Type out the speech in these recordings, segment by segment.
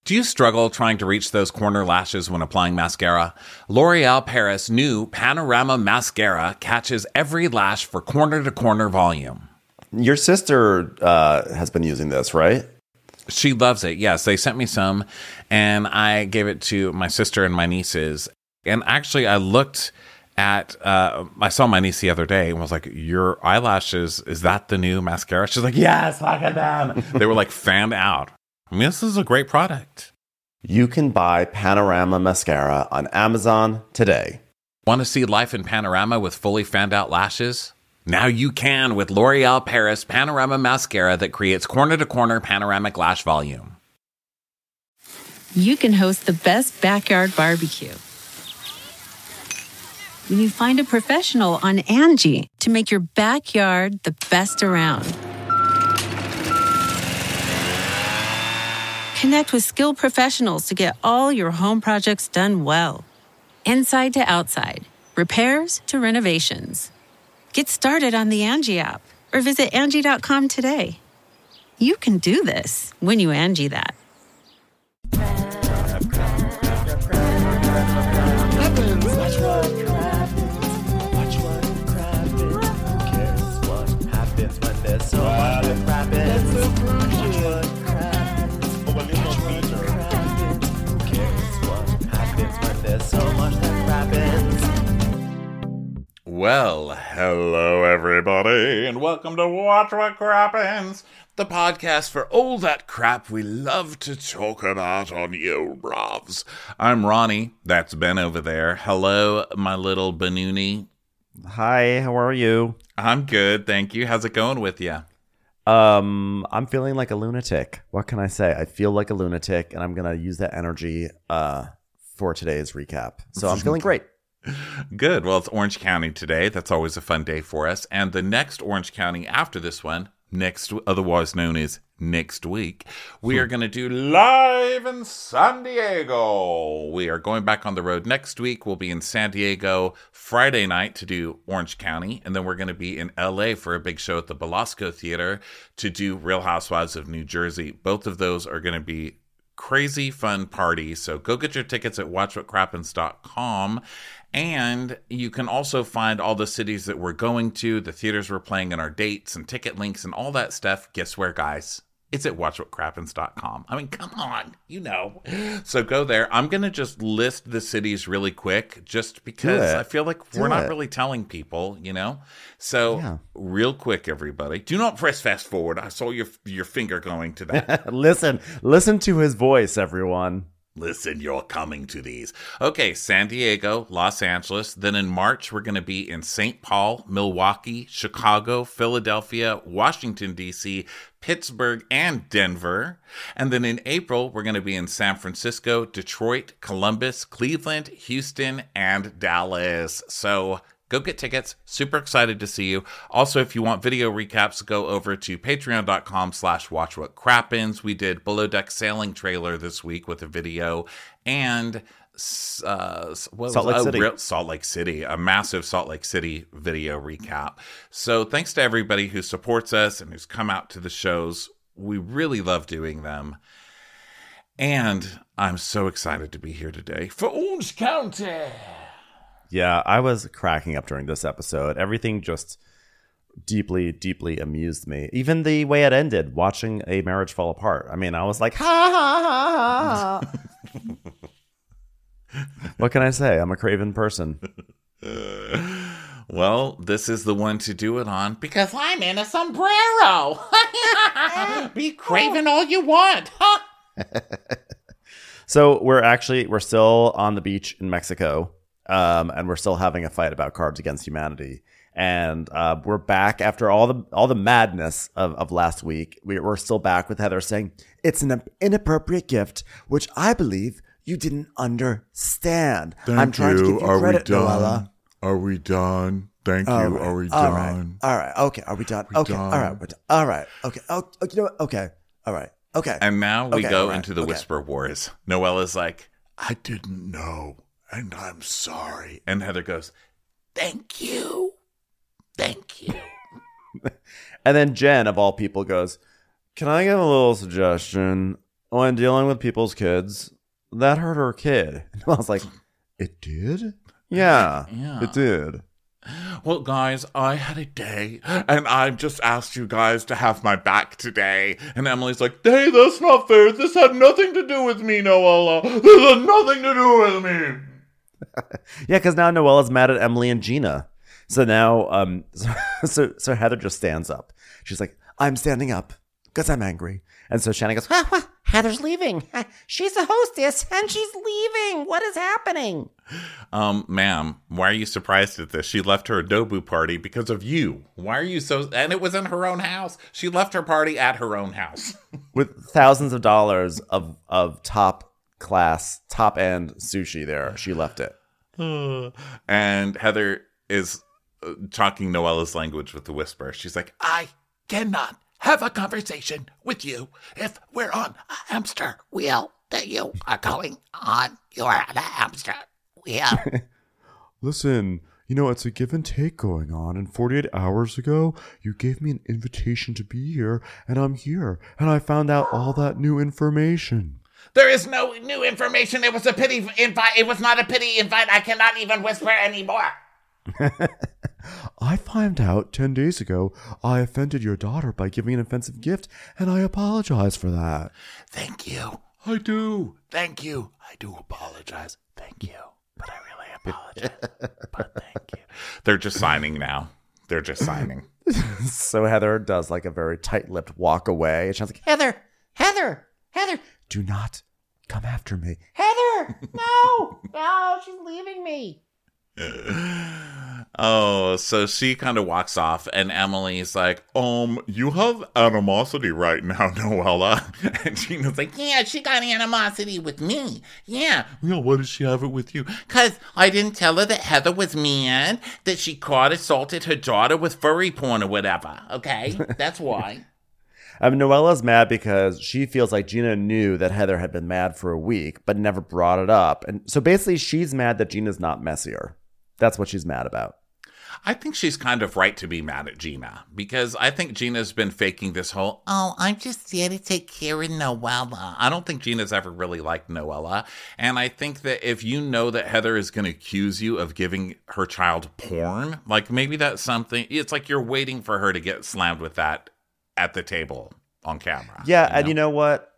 Do you struggle trying to reach those corner lashes when applying mascara? L'Oreal Paris new Panorama Mascara catches every lash for corner-to-corner volume. Your sister has been using this, right? She loves it. Yes, they sent me some, and I gave it to my sister and my nieces. And actually, I looked at, I saw my niece the other day and was like, your eyelashes, is that the new mascara? She's like, yes, look at them. They were like fanned out. I mean, this is a great product. You can buy Panorama Mascara on Amazon today. Want to see life in panorama with fully fanned out lashes? Now you can with L'Oreal Paris Panorama Mascara that creates corner-to-corner panoramic lash volume. You can host the best backyard barbecue when you find a professional on Angie to make your backyard the best around. Connect with skilled professionals to get all your home projects done well. Inside to outside, repairs to renovations. Get started on the Angie app or visit Angie.com today. You can do this when you Angie that. Well, hello everybody, and welcome to Watch What Crappens, the podcast for all that crap we love to talk about on Yo Brovs. I'm Ronnie, that's Ben over there. Hello, my little Benuni. Hi, how are you? I'm good, thank you. How's it going with you? I'm feeling like a lunatic. What can I say? I feel like a lunatic, and I'm going to use that energy for today's recap. So I'm feeling great. Good. Well, it's Orange County today. That's always a fun day for us. And the next Orange County after this one, otherwise known as next week, we are going to do live in San Diego. We are going back on the road next week. We'll be in San Diego Friday night to do Orange County. And then we're going to be in LA for a big show at the Belasco Theater to do Real Housewives of New Jersey. Both of those are going to be crazy fun parties. So go get your tickets at watchwhatcrappens.com. And you can also find all the cities that we're going to, the theaters we're playing, and our dates and ticket links and all that stuff. Guess where, guys? It's at watchwhatcrappens.com. I mean, come on, you know. So go there. I'm going to just list the cities really quick just because I feel like we're not really telling people, you know. So real quick, everybody. Do not press fast forward. I saw your finger going to that. Listen to his voice, everyone. Listen, you're coming to these. Okay, San Diego, Los Angeles. Then in March, we're going to be in St. Paul, Milwaukee, Chicago, Philadelphia, Washington, D.C., Pittsburgh, and Denver. And then in April, we're going to be in San Francisco, Detroit, Columbus, Cleveland, Houston, and Dallas. So go get tickets. Super excited to see you. Also, if you want video recaps, go over to patreon.com/watchwhatcrappens. We did Below Deck Sailing trailer this week with a video, and Salt Lake City, a massive Salt Lake City video recap. So thanks to everybody who supports us and who's come out to the shows. We really love doing them. And I'm so excited to be here today for Orange County. Yeah, I was cracking up during this episode. Everything just deeply, deeply amused me. Even the way it ended, watching a marriage fall apart. I mean, I was like, ha, ha, ha, ha. What can I say? I'm a craven person. Well, this is the one to do it on because I'm in a sombrero. Be craven all you want. So we're still on the beach in Mexico. And we're still having a fight about Cards Against Humanity. And we're back after all the madness of last week. We're still back with Heather saying, it's an inappropriate gift, which I believe you didn't understand. I'm trying to give you credit, Noella. Are we done? Thank you. Right. Are we done? All right. Okay. Are we done? Okay. All right. We're done. All right. Okay. Oh, you know what? Okay. All right. Okay. And now we go into the whisper wars. Noella's like, I didn't know. And I'm sorry. And Heather goes, thank you. Thank you. And then Jen, of all people, goes, can I give a little suggestion? when dealing with people's kids, that hurt her kid. And I was like, it did? Yeah, it did. Well, guys, I had a day, and I just asked you guys to have my back today. And Emily's like, hey, that's not fair. This had nothing to do with me, Noella. This had nothing to do with me. Yeah, because now Noella's mad at Emily and Gina. So now, so Heather just stands up. She's like, I'm standing up because I'm angry. And so Shannon goes, Heather's leaving. She's a hostess and she's leaving. What is happening? Ma'am, why are you surprised at this? She left her adobo party because of you. Why are you so... And it was in her own house. She left her party at her own house. With thousands of dollars of top class, top end sushi there. She left it. And Heather is talking Noella's language with the whisper. She's like, I cannot have a conversation with you if we're on a hamster wheel that you are going on. You are on a hamster wheel. Listen, it's a give and take going on, and 48 hours ago, you gave me an invitation to be here, and I'm here, and I found out all that new information. There is no new information. It was a pity invite. It was not a pity invite. I cannot even whisper anymore. I found out 10 days ago I offended your daughter by giving an offensive gift, and I apologize for that. Thank you. I do. Thank you. I do apologize. Thank you. But I really apologize. But thank you. They're just signing now. They're just signing. So Heather does like a very tight-lipped walk away. And she's like, Heather, Do not come after me. Heather, no, she's leaving me. Oh, so she kind of walks off, and Emily's like, you have animosity right now, Noella. And Gina's like, yeah, she got animosity with me. Yeah, why does she have it with you? Because I didn't tell her that Heather was mad, that she assaulted her daughter with furry porn or whatever, okay? That's why. Noella's mad because she feels like Gina knew that Heather had been mad for a week, but never brought it up. And so basically she's mad that Gina's not messier. That's what she's mad about. I think she's kind of right to be mad at Gina, because I think Gina's been faking this whole, I'm just here to take care of Noella. I don't think Gina's ever really liked Noella. And I think that if you know that Heather is going to accuse you of giving her child porn, like maybe that's something, it's like you're waiting for her to get slammed with that at the table on camera. Yeah, and you know what?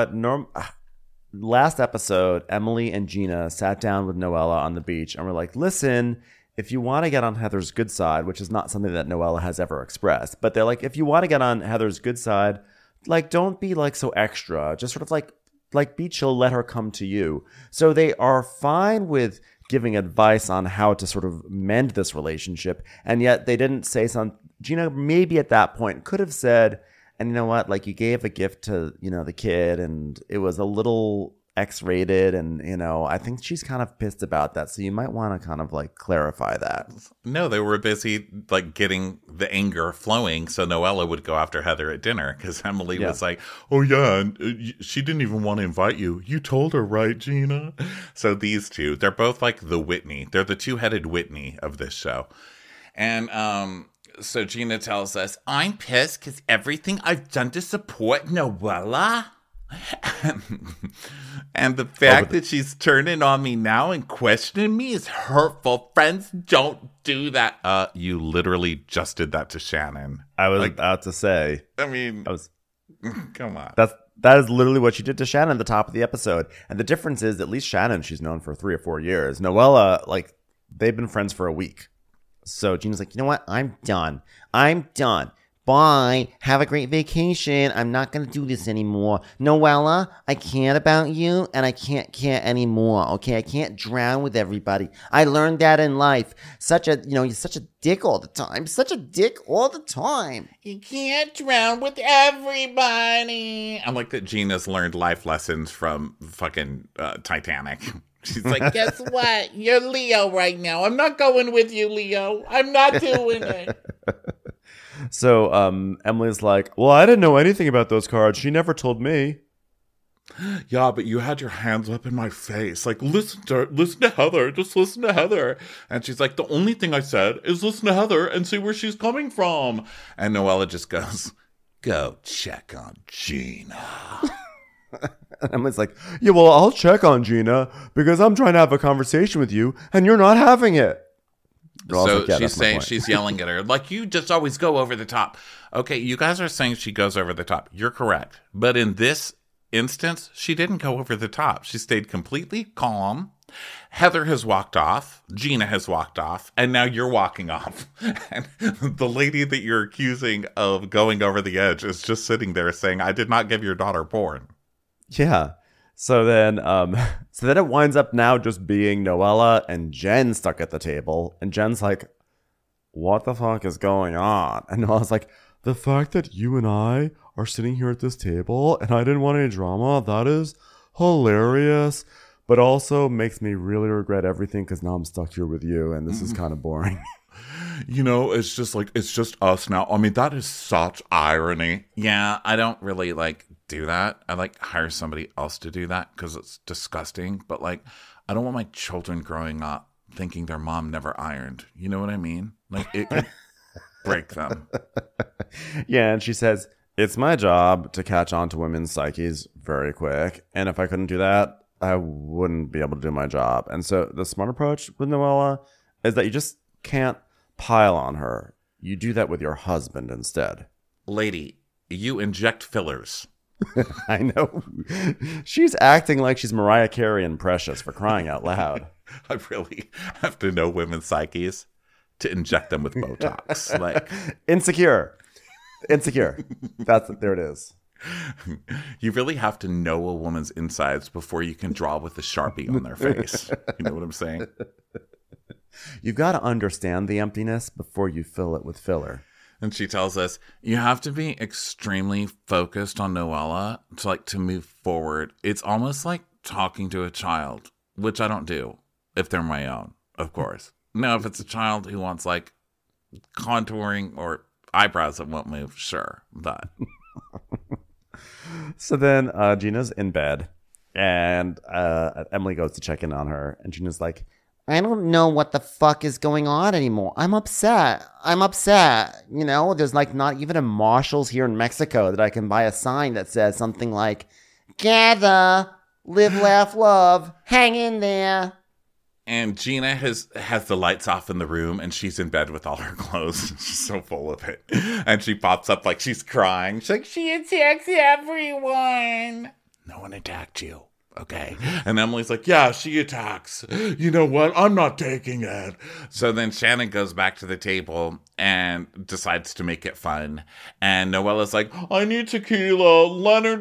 Last episode, Emily and Gina sat down with Noella on the beach and were like, listen, if you want to get on Heather's good side, which is not something that Noella has ever expressed, but they're like, if you want to get on Heather's good side, like, don't be like so extra. Just sort of like be chill, let her come to you. So they are fine with giving advice on how to sort of mend this relationship. And yet they didn't say something. Gina maybe at that point could have said, and you know what, like you gave a gift to, the kid and it was a little X-rated and, I think she's kind of pissed about that. So you might want to kind of like clarify that. No, they were busy like getting the anger flowing so Noella would go after Heather at dinner because Emily was like, oh yeah, she didn't even want to invite you. You told her, right, Gina? So these two, they're both like the Whitney. They're the two-headed Whitney of this show. And so Gina tells us, I'm pissed because everything I've done to support Noella. And the fact that she's turning on me now and questioning me is hurtful. Friends don't do that. You literally just did that to Shannon. I was about to say. I mean, come on. That is literally what she did to Shannon at the top of the episode. And the difference is, at least Shannon, she's known for 3 or 4 years. Noella, like, they've been friends for a week. So Gina's like, you know what? I'm done. Bye. Have a great vacation. I'm not going to do this anymore. Noella, I care about you and I can't care anymore. Okay. I can't drown with everybody. I learned that in life. You're such a dick all the time. You can't drown with everybody. I like that Gina's learned life lessons from fucking Titanic. She's like, guess what? You're Leo right now. I'm not going with you, Leo. I'm not doing it. So Emily's like, well, I didn't know anything about those cards. She never told me. Yeah, but you had your hands up in my face. Like, listen to Heather. Just listen to Heather. And she's like, the only thing I said is listen to Heather and see where she's coming from. And Noella just goes, go check on Gina. And Emily's like, yeah, well, I'll check on Gina because I'm trying to have a conversation with you and you're not having it. So she's saying, she's yelling at her, like, you just always go over the top. Okay, you guys are saying she goes over the top. You're correct. But in this instance, she didn't go over the top. She stayed completely calm. Heather has walked off. Gina has walked off. And now you're walking off. And the lady that you're accusing of going over the edge is just sitting there saying, I did not give your daughter porn. Yeah. So then it winds up now just being Noella and Jen stuck at the table. And Jen's like, what the fuck is going on? And Noella's like, the fact that you and I are sitting here at this table and I didn't want any drama, that is hilarious. But also makes me really regret everything because now I'm stuck here with you and this is kind of boring. You know, it's just like, it's just us now. I mean, that is such irony. Yeah, I don't really do that. I hire somebody else to do that because it's disgusting. But I don't want my children growing up thinking their mom never ironed. You know what I mean? It could break them. Yeah, and she says, it's my job to catch on to women's psyches very quick. And if I couldn't do that, I wouldn't be able to do my job. And so the smart approach with Noella is that you just can't pile on her. You do that with your husband instead. Lady, you inject fillers. I know. She's acting like she's Mariah Carey and Precious, for crying out loud. I really have to know women's psyches to inject them with Botox. Insecure. There it is. You really have to know a woman's insides before you can draw with a Sharpie on their face. You know what I'm saying? You've got to understand the emptiness before you fill it with filler. And she tells us, you have to be extremely focused on Noella to move forward. It's almost like talking to a child, which I don't do if they're my own, of course. No, if it's a child who wants contouring or eyebrows that won't move, sure. But... So then Gina's in bed and Emily goes to check in on her and Gina's like, I don't know what the fuck is going on anymore. I'm upset. You know, there's not even a Marshall's here in Mexico that I can buy a sign that says something like, gather, live, laugh, love, hang in there. And Gina has the lights off in the room and she's in bed with all her clothes. She's so full of it. And she pops up like she's crying. She's like, she attacks everyone. No one attacked you. Okay. And Emily's like, yeah, she attacks. You know what? I'm not taking it. So then Shannon goes back to the table and decides to make it fun. And Noella's like, I need tequila. Leonard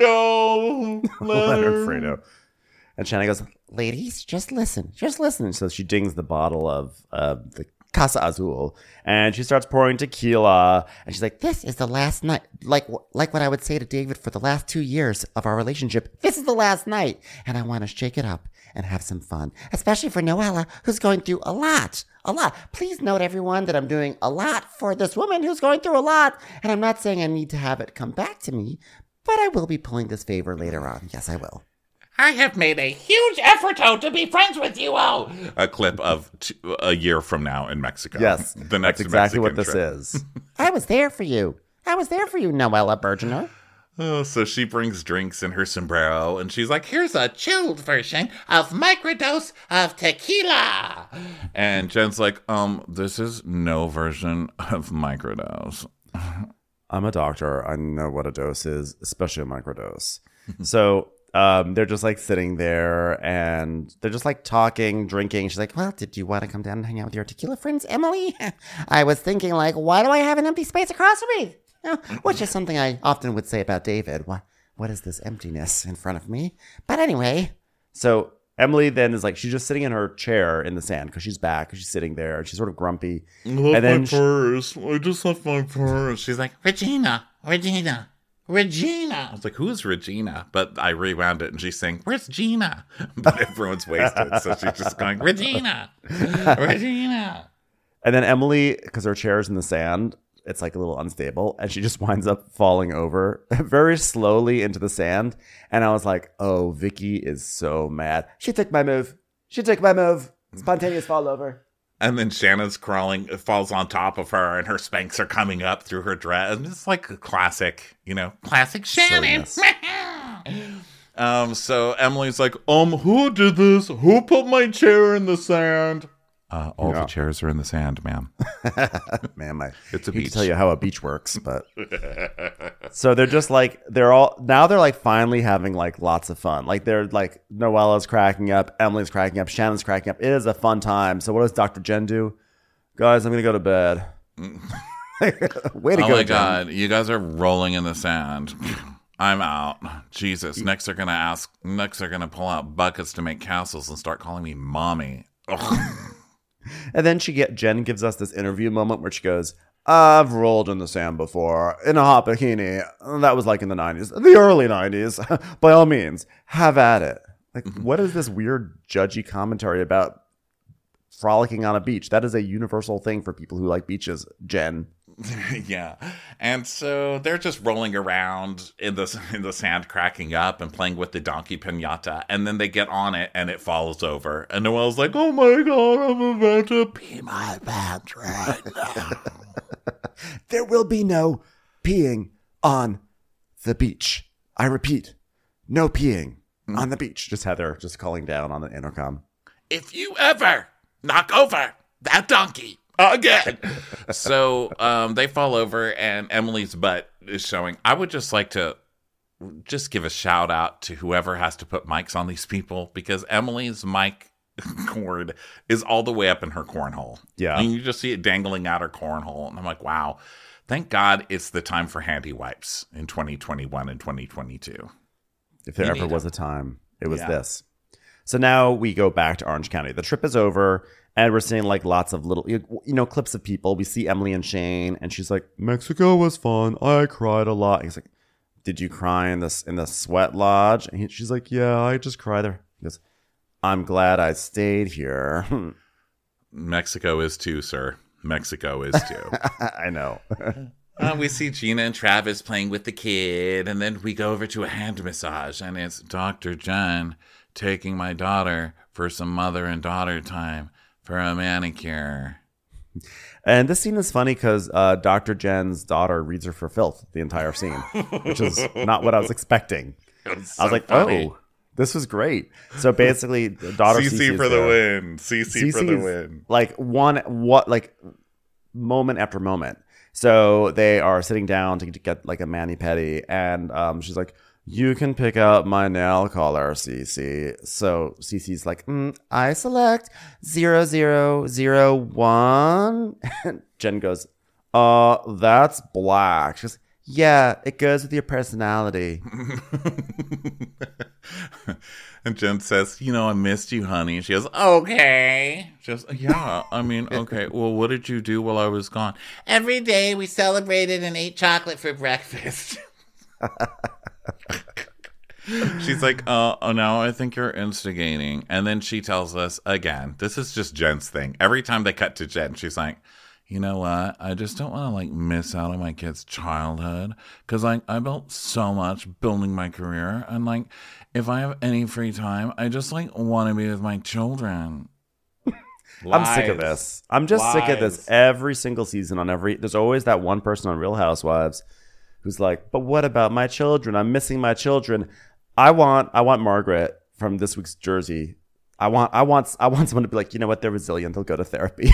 Fredo. Leonard Fredo. And Shannon goes, ladies, just listen. So she dings the bottle of the Casa Azul and she starts pouring tequila and she's like, this is the last night. Like what I would say to David for the last 2 years of our relationship. This is the last night. And I want to shake it up and have some fun, especially for Noella, who's going through a lot. Please note, everyone, that I'm doing a lot for this woman who's going through a lot. And I'm not saying I need to have it come back to me, but I will be pulling this favor later on. Yes, I will. I have made a huge effort to be friends with you all. A clip of a year from now in Mexico. Yes, the next that's exactly Mexican what this trip. is. I was there for you, Noella Bergener. Oh, so she brings drinks in her sombrero, and she's like, here's a chilled version of microdose of tequila. And Jen's like, this is no version of microdose. I'm a doctor. I know what a dose is, especially a microdose. So... they're just sitting there and they're just talking, drinking. She's like, well, did you want to come down and hang out with your tequila friends, Emily? I was thinking why do I have an empty space across from me? Which is something I often would say about David. What is this emptiness in front of me? But anyway. So Emily then is she's just sitting in her chair in the sand because she's back. She's sitting there. She's sort of grumpy. I left my purse. I just left my purse. She's like, Regina. I was like, who's Regina? But I rewound it and she's saying, where's Gina? But everyone's wasted. So she's just going, Regina. And then Emily, because her chair's in the sand, it's a little unstable. And she just winds up falling over very slowly into the sand. And I was like, oh, Vicky is so mad. She took my move. Spontaneous fall over. And then Shannon's crawling, falls on top of her, and her Spanx are coming up through her dress. And it's a classic, classic Shannon. So Emily's like, who did this? Who put my chair in the sand? All the chairs are in the sand, ma'am. Man, It's a hate beach. to tell you how a beach works, but so they're just like they're like finally having like lots of fun. Like they're like Noella's cracking up, Emily's cracking up, Shannon's cracking up. It is a fun time. So what does Dr. Jen do? Guys, I'm gonna go to bed. Way to Oh go, my Jen. God, you guys are rolling in the sand. I'm out. Jesus. Next they're gonna pull out buckets to make castles and start calling me mommy. Ugh. And then Jen gives us this interview moment where she goes, I've rolled in the sand before in a hot bikini. That was like in the 90s, the early 90s. By all means, have at it. Like, what is this weird judgy commentary about frolicking on a beach? That is a universal thing for people who like beaches, Jen. Yeah. And so they're just rolling around in the sand, cracking up and playing with the donkey pinata. And then they get on it and it falls over. And Noelle's like, oh my God, I'm about to pee my pants right now. There will be no peeing on the beach. I repeat, no peeing on the beach. Just Heather just calling down on the intercom. If you ever knock over that donkey again. So they fall over and Emily's butt is showing. I would just like to just give a shout out to whoever has to put mics on these people, because Emily's mic cord is all the way up in her cornhole. Yeah. And you just see it dangling out her cornhole. And I'm like, wow, thank God it's the time for handy wipes in 2021 and 2022. If there You ever need was a time, it was Yeah. this. So now we go back to Orange County. The trip is over, and we're seeing like lots of little, clips of people. We see Emily and Shane, and she's like, Mexico was fun. I cried a lot. he's like, did you cry in the sweat lodge? And she's like, yeah, I just cried there. He goes, I'm glad I stayed here. Mexico is too, sir. Mexico is too. I know. We see Gina and Travis playing with the kid, and then we go over to a hand massage, and it's Dr. Jen taking my daughter for some mother and daughter time for a manicure. And this scene is funny because Dr. Jen's daughter reads her for filth the entire scene, which is not what I was expecting. I was like, funny. oh, this was great. So basically, the daughter CC is for the there. win. CC for the is win. Like moment after moment. So they are sitting down to get like a mani-pedi, and she's like, you can pick out my nail color, Cece. So Cece's like, I select 0001. And Jen goes, that's black. She goes, yeah, it goes with your personality. And Jen says, I missed you, honey. She goes, okay. She goes, yeah, I mean, okay. Well, what did you do while I was gone? Every day we celebrated and ate chocolate for breakfast. She's like, now I think you're instigating. And then she tells us, again, this is just Jen's thing. Every time they cut to Jen, she's like, you know what? I just don't want to miss out on my kid's childhood, because I built so much building my career, and if I have any free time, I just want to be with my children. I'm sick of this. I'm just sick of this every single season. There's always that one person on Real Housewives who's like, but what about my children? I'm missing my children. I want Margaret from this week's Jersey. I want someone to be like, you know what? They're resilient. They'll go to therapy.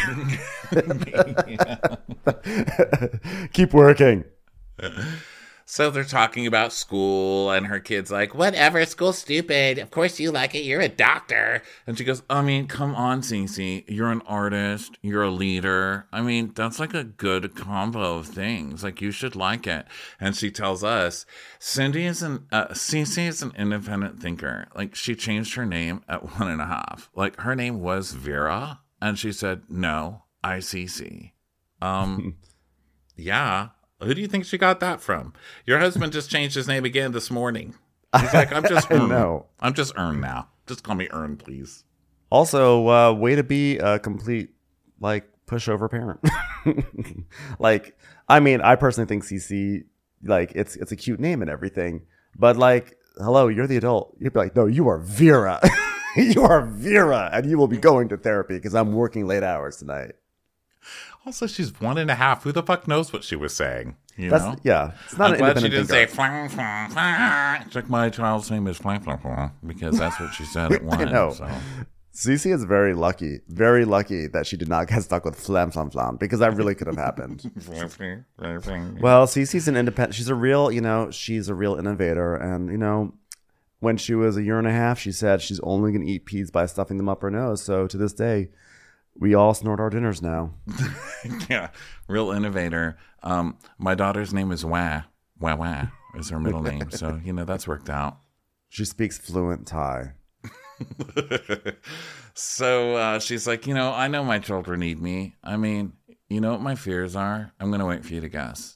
Keep working. So they're talking about school, and her kid's like, Whatever, school's stupid. Of course you like it. You're a doctor. and she goes, I mean, come on, Cece. You're an artist. You're a leader. I mean, that's a good combo of things. You should like it. And she tells us, Cece is an independent thinker. She changed her name at 1.5. Her name was Vera, and she said, no, I Cece. Yeah. Who do you think she got that from? Your husband just changed his name again this morning. He's like, I'm just Ern. know. I'm just Ern now. Just call me Ern, please. Also, way to be a complete pushover parent. I mean, I personally think CC, it's a cute name and everything, but hello, you're the adult. You'd be like, no, you are Vera. You are Vera, and you will be going to therapy because I'm working late hours tonight. Also, she's 1.5. Who the fuck knows what she was saying? You That's know? yeah. It's not I'm an glad she independent didn't say thinker. flang, flang, flang. It's like my child's name is flang, flang, flang, because that's what she said at one. know. So. Cece is very lucky that she did not get stuck with flam flam flam, because that really could have happened. Well, Cece's an independent. She's a real innovator, and when she was 1.5 years, she said she's only going to eat peas by stuffing them up her nose. So to this day, we all snort our dinners now. Yeah, real innovator. My daughter's name is Wah. Wah Wah is her middle name. So, that's worked out. She speaks fluent Thai. So she's like, I know my children need me. I mean, you know what my fears are? I'm going to wait for you to guess.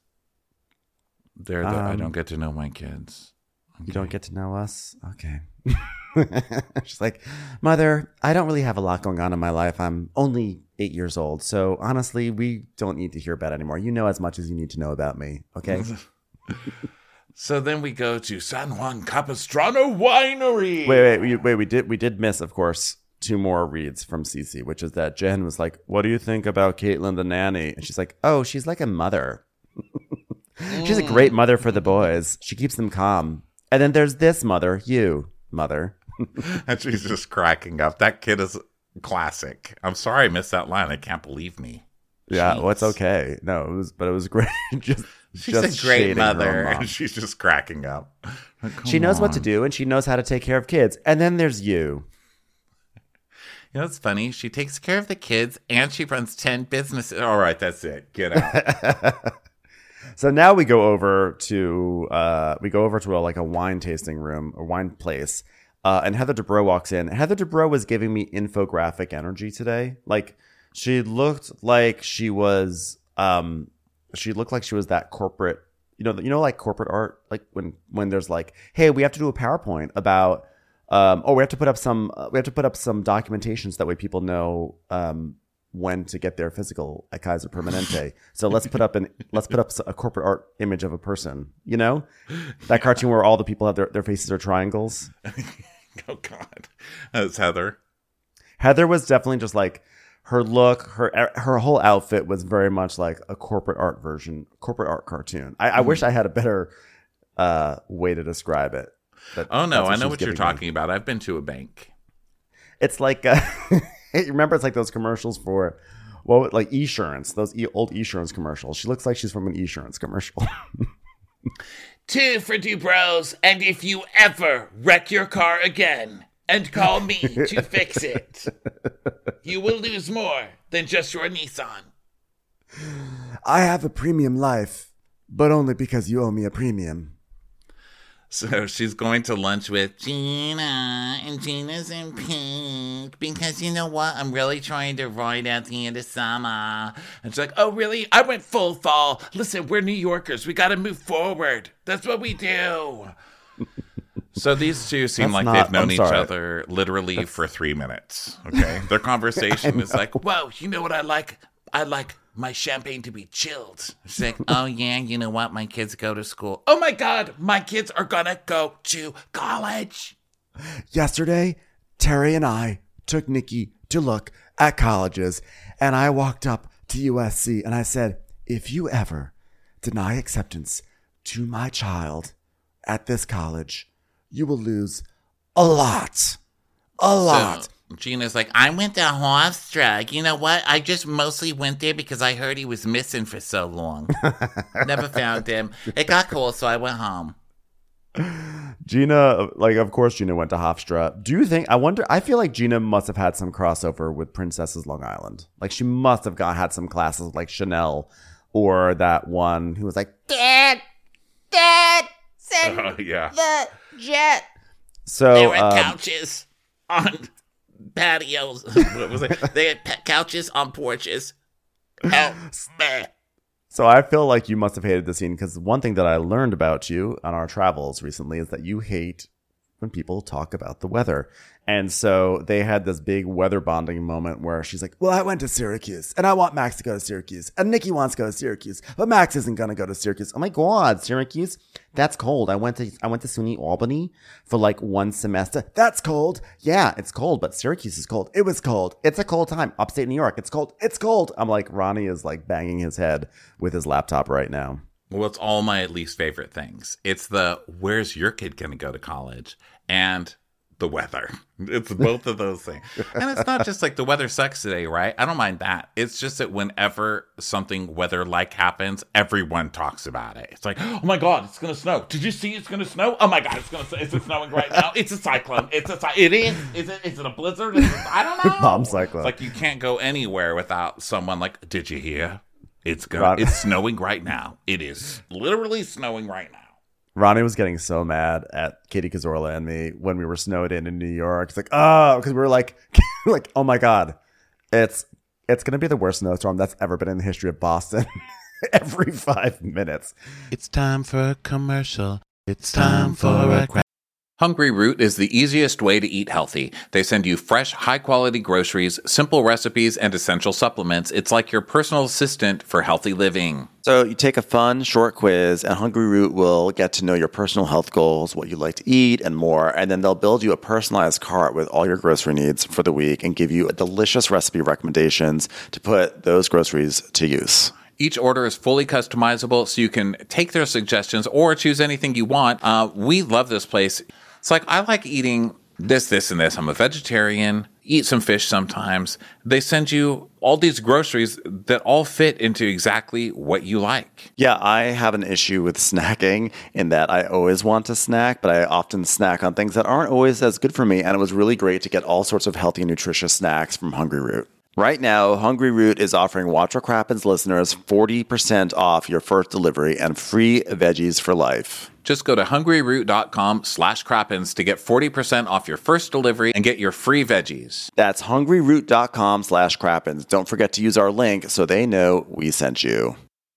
I don't get to know my kids. Okay. You don't get to know us? Okay. She's like, Mother, I don't really have a lot going on in my life. I'm only 8 years old. So honestly, we don't need to hear about it anymore. You know as much as you need to know about me. Okay. So then we go to San Juan Capistrano Winery. Wait. We did miss, of course, 2 more reads from Cece, which is that Jen was like, what do you think about Caitlin the nanny? And she's like, oh, she's like a mother. She's a great mother for the boys. She keeps them calm. And then there's this mother, you, mother. And she's just cracking up. That kid is classic. I'm sorry I missed that line. I can't believe me. Yeah, Jeez. well, it's okay. No, it was great. She's just a great shading her mother. mom. And she's just cracking up. Like, She knows what to on. do, and she knows how to take care of kids. And then there's you. It's funny. She takes care of the kids and she runs 10 businesses. All right, that's it. Get out. So now we go over to a wine tasting room, a wine place, and Heather Dubrow walks in. Heather Dubrow was giving me infographic energy today. Like she looked like she was that corporate, like corporate art, like when there's like, hey, we have to do a PowerPoint about, we have to put up some documentation so that way people know when to get their physical at Kaiser Permanente. So let's put up a corporate art image of a person. That cartoon where all the people have their faces are triangles. Oh God, that's Heather. Heather was definitely just like her look, her whole outfit was very much like a corporate art cartoon. I wish I had a better way to describe it. Oh no, I know she's what you're giving talking about. I've been to a bank. It's like remember, it's like those commercials for like Esurance, those old Esurance commercials. She looks like she's from an Esurance commercial. 2 for Dubrows, and if you ever wreck your car again and call me to fix it, you will lose more than just your Nissan. I have a premium life, but only because you owe me a premium. So she's going to lunch with Gina, and Gina's in pink because you know what? I'm really trying to ride out the end of summer. And she's like, oh, really? I went full fall. Listen, we're New Yorkers. We got to move forward. That's what we do. So these two seem That's like they've not- known I'm each sorry. other literally for 3 minutes. Okay, their conversation is like, Whoa, you know what I like? I like my champagne to be chilled. she's like, oh yeah, you know what? My kids go to school. Oh my God, my kids are gonna go to college. Yesterday, Terry and I took Nikki to look at colleges, and I walked up to USC and I said, if you ever deny acceptance to my child at this college, you will lose a lot. A lot. So Gina's like, I went to Hofstra. You know what? I just mostly went there because I heard he was missing for so long. Never found him. It got cold, so I went home. Gina, like, of course, Gina went to Hofstra. I feel like Gina must have had some crossover with Princesses Long Island. Like, she must have had some classes like Chanel or that one who was like, Dad, send Oh, yeah. the jet. so. There were couches on patios. What was it? They had couches on porches. Help me. So I feel like you must have hated the scene because one thing that I learned about you on our travels recently is that you hate when people talk about the weather. And so they had this big weather bonding moment where she's like, well, I went to Syracuse and I want Max to go to Syracuse and Nikki wants to go to Syracuse, but Max isn't going to go to Syracuse. Oh my God, Syracuse? That's cold. I went to SUNY Albany for like one semester. That's cold. Yeah, it's cold, but Syracuse is cold. It was cold. It's a cold time. Upstate New York. It's cold. It's cold. I'm like, Ronnie is like banging his head with his laptop right now. Well, it's all my least favorite things. It's the where's your kid going to go to college and the weather. It's both of those things. And it's not just like the weather sucks today, right? I don't mind that. It's just that whenever something weather-like happens, everyone talks about it. It's like, oh my God, it's going to snow. Did you see it's going to snow? Oh my God, is it snowing right now? It's a cyclone. It is. Is it a blizzard? I don't know. Bomb cyclone. It's like you can't go anywhere without someone like, did you hear? It's snowing right now. It is literally snowing right now. Ronnie was getting so mad at Katie Cazorla and me when we were snowed in New York. It's like, oh, because we were like, oh my God, it's going to be the worst snowstorm that's ever been in the history of Boston. Every 5 minutes. It's time for a commercial. It's time for a crack. Hungry Root is the easiest way to eat healthy. They send you fresh, high-quality groceries, simple recipes, and essential supplements. It's like your personal assistant for healthy living. So you take a fun, short quiz, and Hungry Root will get to know your personal health goals, what you like to eat, and more. And then they'll build you a personalized cart with all your grocery needs for the week and give you delicious recipe recommendations to put those groceries to use. Each order is fully customizable, so you can take their suggestions or choose anything you want. We love this place. It's like, I like eating this, and this. I'm a vegetarian, eat some fish sometimes. They send you all these groceries that all fit into exactly what you like. Yeah, I have an issue with snacking in that I always want to snack, but I often snack on things that aren't always as good for me. And it was really great to get all sorts of healthy and nutritious snacks from Hungry Root. Right now, Hungry Root is offering Watch What Crappens listeners 40% off your first delivery and free veggies for life. Just go to hungryroot.com/crappens to get 40% off your first delivery and get your free veggies. That's hungryroot.com/crappens. Don't forget to use our link so they know we sent you.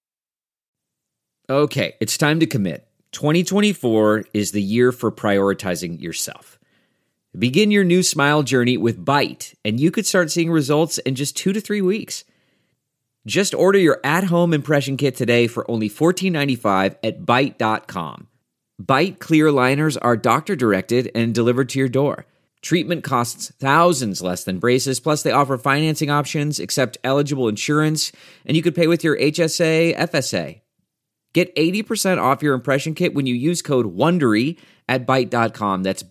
Okay, it's time to commit. 2024 is the year for prioritizing yourself. Begin your new smile journey with Byte, and you could start seeing results in just 2 to 3 weeks. Just order your at-home impression kit today for only $14.95 at Byte.com. Byte clear liners are doctor-directed and delivered to your door. Treatment costs thousands less than braces, plus they offer financing options, accept eligible insurance, and you could pay with your HSA, FSA. Get 80% off your impression kit when you use code WONDERY at Byte.com. That's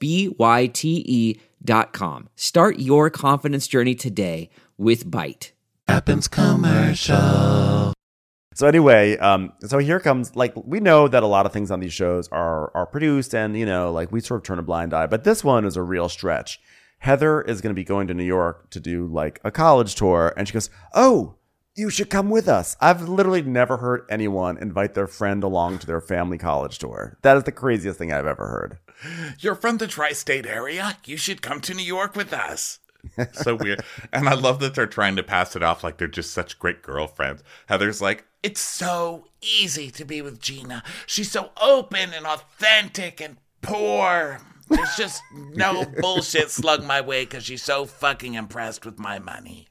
BYTE.com. Start your confidence journey today with Byte. Happens commercial. So anyway, so here comes, like, we know that a lot of things on these shows are produced and, you know, like, we sort of turn a blind eye, but this one is a real stretch. Heather is going to be going to New York to do like a college tour, and she goes, oh, you should come with us. I've literally never heard anyone invite their friend along to their family college tour. That is the craziest thing I've ever heard. You're from the tri-state area. You should come to New York with us. So weird. And I love that they're trying to pass it off like they're just such great girlfriends. Heather's like, it's so easy to be with Gina. She's so open and authentic and poor. There's just no bullshit slung my way because she's so fucking impressed with my money.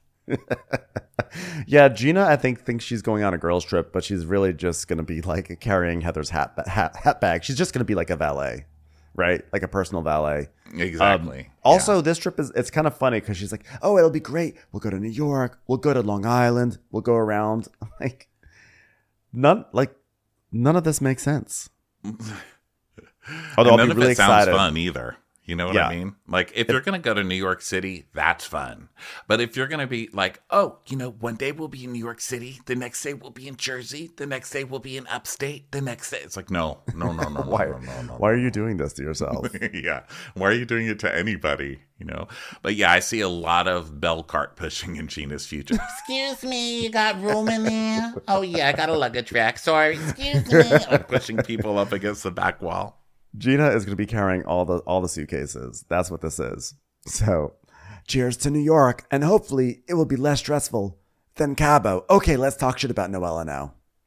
Yeah, Gina, I thinks she's going on a girls' trip, but she's really just going to be like carrying Heather's hat bag. She's just going to be like a valet, right? Like a personal valet. Exactly. Also, this trip it's kind of funny because she's like, oh, it'll be great. We'll go to New York. We'll go to Long Island. We'll go around. Like none of this makes sense. Although none I'll be really of it sounds excited. fun either. You know what I mean? Like, if you're going to go to New York City, that's fun. But if you're going to be like, oh, you know, one day we'll be in New York City. The next day we'll be in Jersey. The next day we'll be in upstate. The next day. it's like, no. Why are you doing this to yourself? Yeah. Why are you doing it to anybody? You know? But yeah, I see a lot of bell cart pushing in Gina's future. Excuse me, you got room in there? Oh, yeah, I got a luggage rack. Sorry. Excuse me. Like pushing people up against the back wall. Gina is going to be carrying all the suitcases. That's what this is. So, cheers to New York, and hopefully it will be less stressful than Cabo. Okay, let's talk shit about Noella now.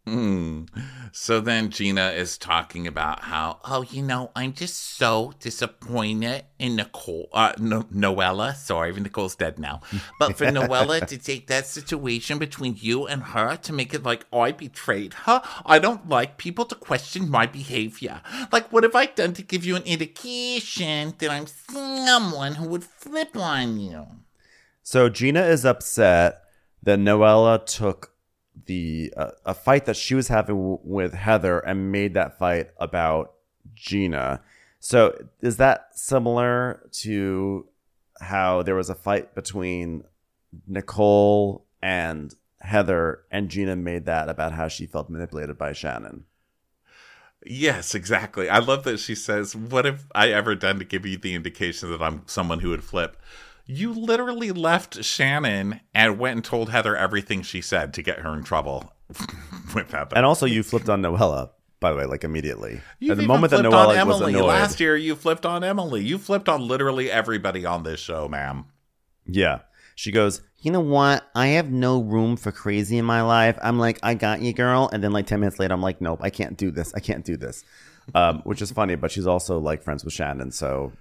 So then Gina is talking about how, I'm just so disappointed in Nicole, Noella. Sorry, Nicole's dead now. But for Noella to take that situation between you and her to make it like I betrayed her, I don't like people to question my behavior. Like, what have I done to give you an indication that I'm someone who would flip on you? So Gina is upset that Noella took a fight that she was having with Heather and made that fight about Gina. So is that similar to how there was a fight between Nicole and Heather, and Gina made that about how she felt manipulated by Shannon? Yes, exactly. I love that she says, what have I ever done to give you the indication that I'm someone who would flip? You literally left Shannon and went and told Heather everything she said to get her in trouble with Heather. And also you flipped on Noella, by the way, like immediately. You've At the even moment that flipped on Noella was Emily. annoyed. Last year you flipped on Emily. You flipped on literally everybody on this show, ma'am. Yeah. She goes, You know what? I have no room for crazy in my life. I'm like, I got you, girl. And then like 10 minutes later, I'm like, nope, I can't do this. I can't do this. which is funny, but she's also like friends with Shannon. So,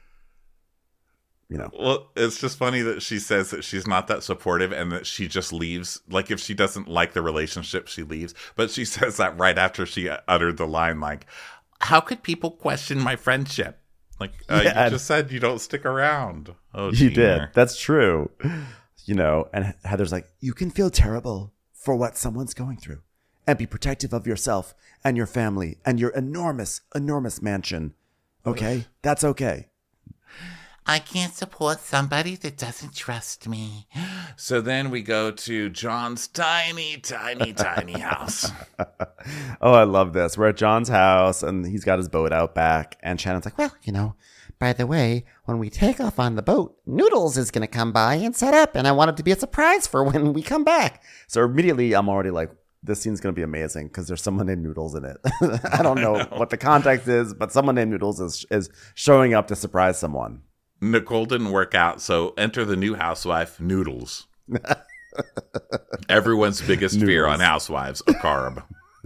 Well, it's just funny that she says that she's not that supportive and that she just leaves. Like, if she doesn't like the relationship, she leaves. But she says that right after she uttered the line, like, how could people question my friendship? Like, you just said you don't stick around. Oh, you Gina. did. That's true. And Heather's like, you can feel terrible for what someone's going through and be protective of yourself and your family and your enormous, enormous mansion. Okay? That's okay. I can't support somebody that doesn't trust me. So then we go to John's tiny, tiny, tiny house. Oh, I love this. We're at John's house and he's got his boat out back. And Shannon's like, Well, by the way, when we take off on the boat, Noodles is going to come by and set up. And I want it to be a surprise for when we come back. so immediately I'm already like, this scene's going to be amazing because there's someone named Noodles in it. I don't know what the context is, but someone named Noodles is showing up to surprise someone. Nicole didn't work out, so enter the new housewife, Noodles. Everyone's biggest fear on Housewives, a carb.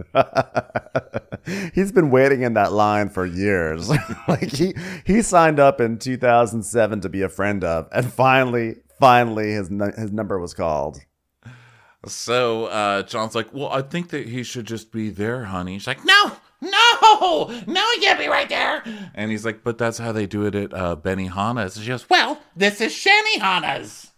He's been waiting in that line for years. Like he signed up in 2007 to be a friend of, and finally his number was called. So John's like, well, I think that he should just be there, honey. She's like, No, you can't be right there. and he's like, but that's how they do it at Benihana's. She goes, Well, this is Shanihana's.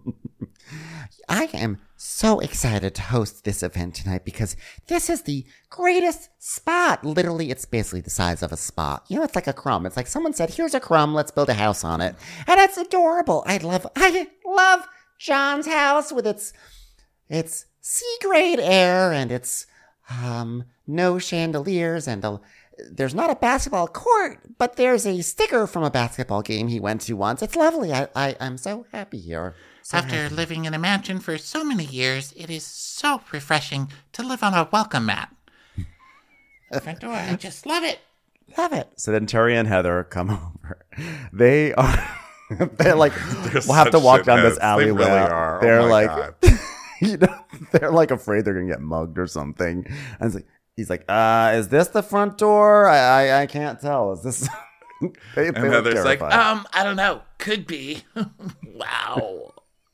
I am so excited to host this event tonight because this is the greatest spot. Literally, it's basically the size of a spot. It's like a crumb. It's like someone said, here's a crumb, let's build a house on it. And it's adorable. I love John's house with its sea-grade air and its no chandeliers and there's not a basketball court, but there's a sticker from a basketball game he went to once. It's lovely. I'm so happy here. After living in a mansion for so many years, it is so refreshing to live on a welcome mat. Front door, I just love it. Love it. So then Terry and Heather come over. They're like, They're we'll have to such walk down shitheads. this alleyway. They really are. They're Oh my like, God. they're like afraid they're gonna get mugged or something. And he's like, is this the front door? I can't tell. Is this? they And look Heather's like, terrified. I don't know. Could be. Wow.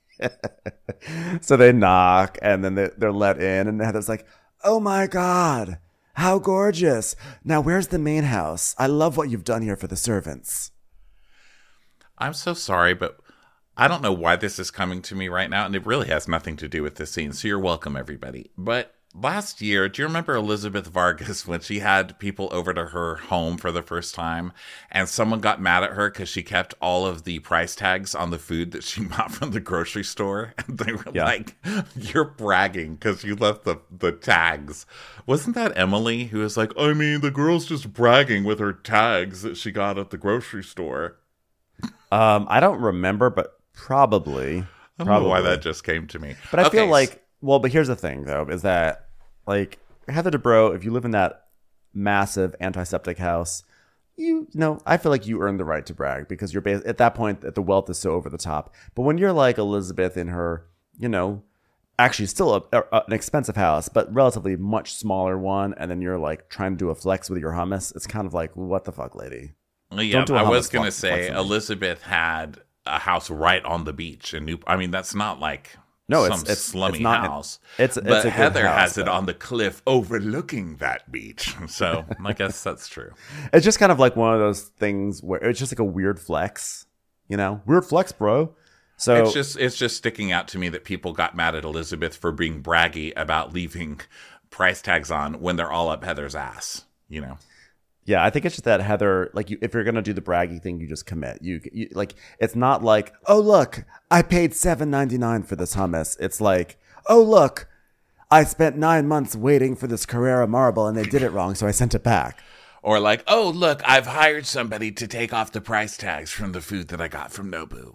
So they knock and then they're let in, and Heather's like, oh my God, how gorgeous. Now where's the main house? I love what you've done here for the servants. I'm so sorry, but I don't know why this is coming to me right now, and it really has nothing to do with this scene, so you're welcome, everybody. But last year, do you remember Elizabeth Vargas when she had people over to her home for the first time, and someone got mad at her because she kept all of the price tags on the food that she bought from the grocery store? And they were like, you're bragging because you left the tags. Wasn't that Emily who was like, I mean, the girl's just bragging with her tags that she got at the grocery store? I don't remember, but probably. I don't know why that just came to me. But I feel like, but here's the thing, though, is that, like, Heather Dubrow, if you live in that massive antiseptic house, I feel like you earn the right to brag because you're at that point, the wealth is so over the top. But when you're like Elizabeth in her, actually still an expensive house, but relatively much smaller one, and then you're like trying to do a flex with your hummus. It's kind of like, what the fuck, lady? Well, yeah, Don't do a I was hummus going to flex say with me. Elizabeth had a house right on the beach in New. I mean, that's not like No, some it's slummy not- house. it's a but good Heather house, has it though. on the cliff overlooking that beach. So I guess that's true. It's just kind of like one of those things where it's just like a weird flex, you know? Weird flex, bro. So It's just sticking out to me that people got mad at Elizabeth for being braggy about leaving price tags on when they're all up Heather's ass. You know. yeah, I think it's just that Heather, like, if you're gonna do the braggy thing, you just commit. You like, it's not like, oh look, I paid $7.99 for this hummus. It's like, oh look, I spent 9 months waiting for this Carrera marble and they did it wrong, so I sent it back. Or like, oh look, I've hired somebody to take off the price tags from the food that I got from Nobu.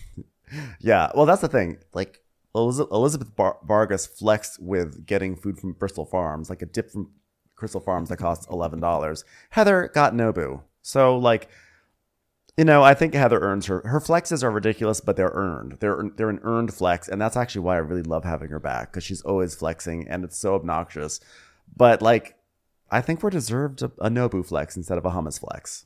Yeah, well, that's the thing. Like, Elizabeth Vargas flexed with getting food from Bristol Farms, like a dip from Crystal Farms that costs $11. Heather got Nobu. So, like, you know, I think Heather earns her flexes are ridiculous, but they're earned. They're an earned flex, and that's actually why I really love having her back, because she's always flexing, and it's so obnoxious. But, like, I think we're deserved a Nobu flex instead of a hummus flex.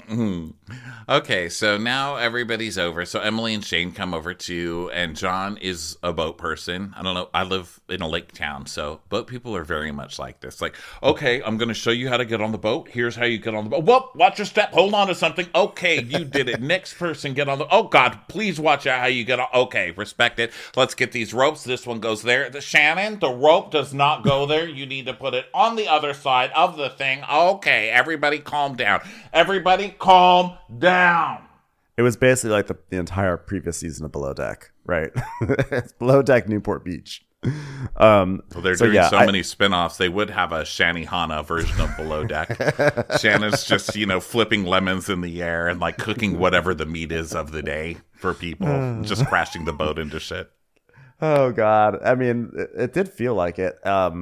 Okay, so now everybody's over. So Emily and Shane come over too, and John is a boat person. I don't know. I live in a lake town, so boat people are very much like this. Like, okay, I'm going to show you how to get on the boat. Here's how you get on the boat. Whoop, watch your step. Hold on to something. Okay, you did it. Next person get on the. Oh God, please watch out how you get on. Okay, respect it. Let's get these ropes. This one goes there. Shannon, the rope does not go there. You need to put it on the other side of the thing. Okay, everybody calm down. Everybody calm down. It was basically like the entire previous season of Below Deck, right? It's Below Deck Newport Beach. Well, they're doing so I- many spin-offs. They would have a Shani Hana version of Below Deck. Shannon's just, flipping lemons in the air and like cooking whatever the meat is of the day for people, just crashing the boat into shit. Oh God! I mean, it did feel like it.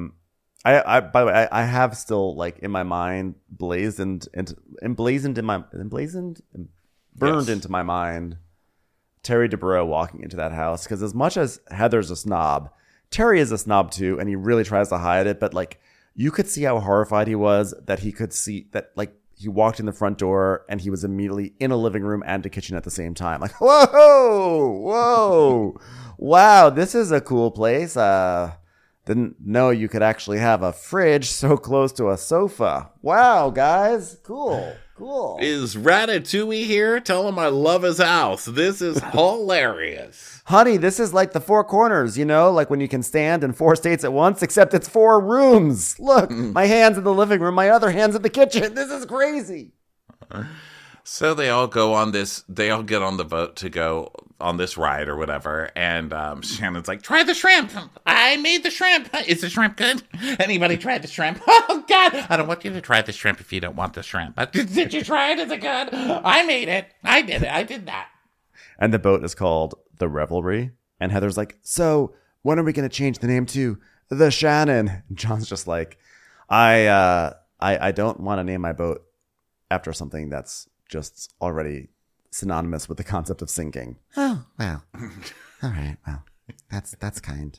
I by the way, I have still like in my mind burned Yes. into my mind Terry DeBro walking into that house, because as much as Heather's a snob, Terry is a snob too, and he really tries to hide it. But like, you could see how horrified he was that he could see that, like, he walked in the front door and he was immediately in a living room and a kitchen at the same time. Like, whoa, wow, this is a cool place. Didn't know you could actually have a fridge so close to a sofa. Wow, guys, cool. Is Ratatouille here? Tell him I love his house. This is hilarious. Honey, this is like the Four Corners, like when you can stand in 4 states at once, except it's 4 rooms. Look, my hand's in the living room, my other hand's in the kitchen. This is crazy. So they all get on the boat to go on this ride or whatever. And Shannon's like, try the shrimp. I made the shrimp. Is the shrimp good? Anybody tried the shrimp? Oh, God. I don't want you to try the shrimp if you don't want the shrimp. But did you try it? Is it good? I made it. I did it. I did that. And the boat is called The Revelry. And Heather's like, so when are we going to change the name to The Shannon? And John's just like, I don't want to name my boat after something that's just already synonymous with the concept of sinking. Oh, well. All right, well, that's kind.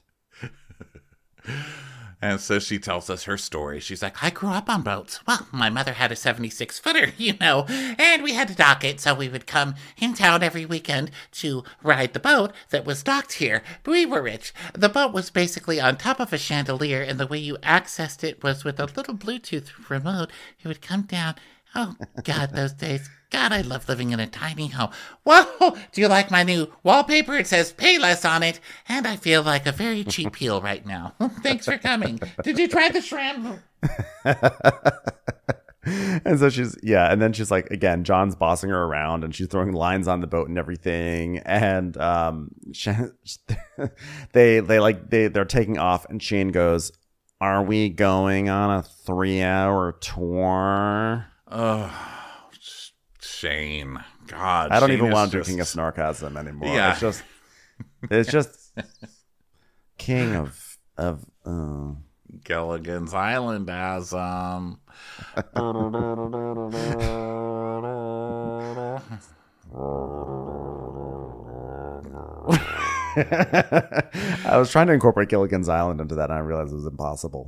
And so she tells us her story. She's like, I grew up on boats. Well, my mother had a 76-footer, and we had to dock it, so we would come in town every weekend to ride the boat that was docked here. But we were rich. The boat was basically on top of a chandelier, and the way you accessed it was with a little Bluetooth remote. It would come down. Oh, God, those days. God, I love living in a tiny home. Whoa, do you like my new wallpaper? It says Payless on it, and I feel like a very cheap heel right now. Thanks for coming. Did you try the shrimp? And so and then she's like, again, John's bossing her around and she's throwing lines on the boat and everything. And they're taking off, and Shane goes, are we going on a 3-hour tour? Oh, Shane. God, I don't Shane even is want to do just- King of Snarkasm anymore. Yeah. It's just King of Gilligan's Island as I was trying to incorporate Gilligan's Island into that, and I realized it was impossible.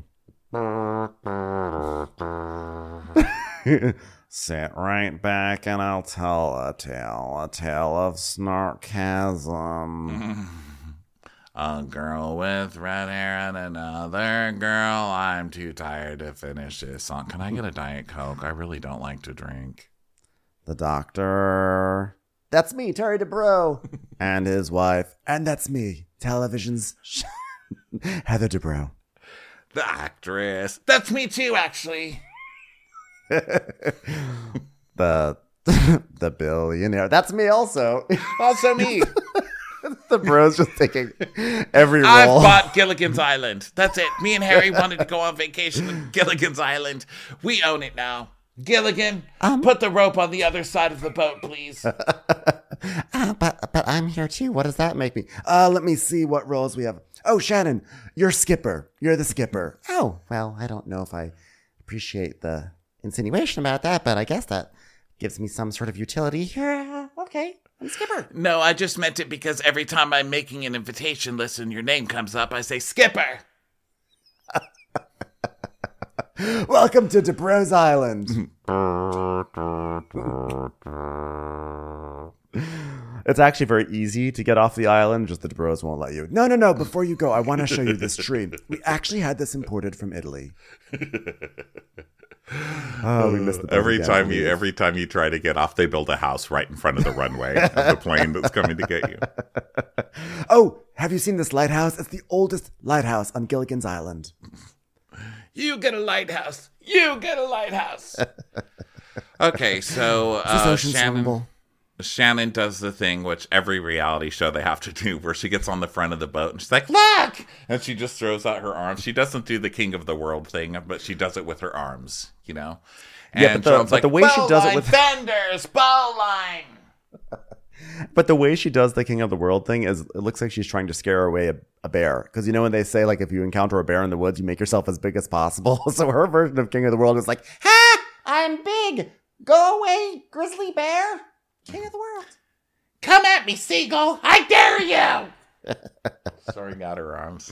Sit right back and I'll tell a tale of snarkasm. A girl with red hair and another girl. I'm too tired to finish this song. Can I get a Diet Coke? I really don't like to drink. The doctor. That's me, Terry Dubrow. And his wife. And that's me, television's Heather Dubrow. The actress. That's me too, actually. The billionaire. That's me also. Also me. The bro's just taking every role. I've bought Gilligan's Island. That's it. Me and Harry wanted to go on vacation to Gilligan's Island. We own it now. Gilligan, put the rope on the other side of the boat, please. But I'm here too. What does that make me? Let me see what roles we have. Oh, Shannon, you're skipper. You're the skipper. Oh, well, I don't know if I appreciate the insinuation about that, but I guess that gives me some sort of utility here. Okay, I'm skipper. No, I just meant it because every time I'm making an invitation list and your name comes up, I say, Skipper. Welcome to Dubrow's Island. It's actually very easy to get off the island, just the Dubrows won't let you. No. Before you go, I want to show you this tree. We actually had this imported from Italy. Oh, we missed the boat Every again. time you try to get off, they build a house right in front of the runway of the plane that's coming to get you. Oh, have you seen this lighthouse? It's the oldest lighthouse on Gilligan's Island. You get a lighthouse. You get a lighthouse. Okay, so Is this ocean swimmable? Shannon does the thing which every reality show they have to do, where she gets on the front of the boat and she's like, look! And she just throws out her arms. She doesn't do the king of the world thing, but she does it with her arms, you know? And Yeah, but the way she does it with... Fenders, bowline. But the way she does the king of the world thing is, it looks like she's trying to scare away a bear. Because you know when they say, like, if you encounter a bear in the woods, you make yourself as big as possible. So her version of king of the world is like, Ha! I'm big. Go away, grizzly bear. King of the world. Come at me, seagull. I dare you. throwing out her arms.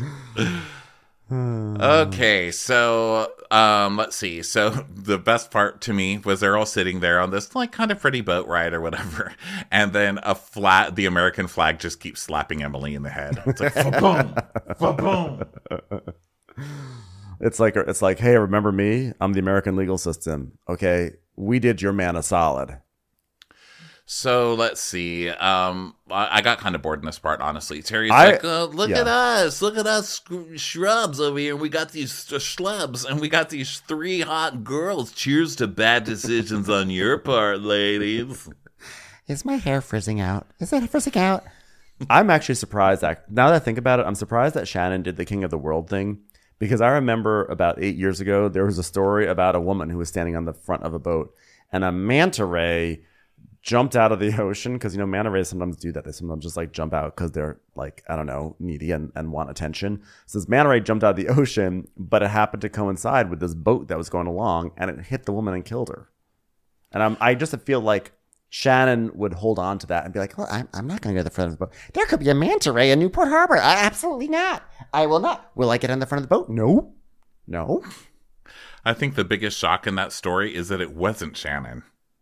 Okay, so let's see. So the best part to me was they're all sitting there on this like kind of pretty boat ride or whatever, and then the American flag just keeps slapping Emily in the head. It's like fa-boom, fa-boom. It's like, hey, remember me? I'm the American legal system. Okay, we did your man a solid. So let's see. I got kind of bored in this part, honestly. Terry's like, look at us shrubs over here. We got these schlubs, and we got these three hot girls. Cheers to bad decisions on your part, ladies. Is my hair frizzing out? Is it frizzing out? I'm actually surprised that, now that I think about it, I'm surprised that Shannon did the King of the World thing, because I remember about 8 years ago, there was a story about a woman who was standing on the front of a boat, and a manta ray jumped out of the ocean, because, you know, manta rays sometimes do that. They sometimes just like jump out because they're like, I don't know, needy and want attention. So this manta ray jumped out of the ocean, but it happened to coincide with this boat that was going along, and it hit the woman and killed her. And I just feel like Shannon would hold on to that and be like, Well, I'm not going to go to the front of the boat. There could be a manta ray in Newport Harbor. Absolutely not. I will not. Will I get on the front of the boat? No. I think the biggest shock in that story is that it wasn't Shannon.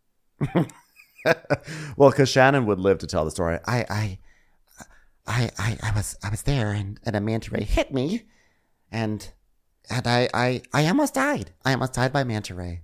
Well, because Shannon would live to tell the story. I was there, and a manta ray hit me, and I almost died. I almost died by manta ray.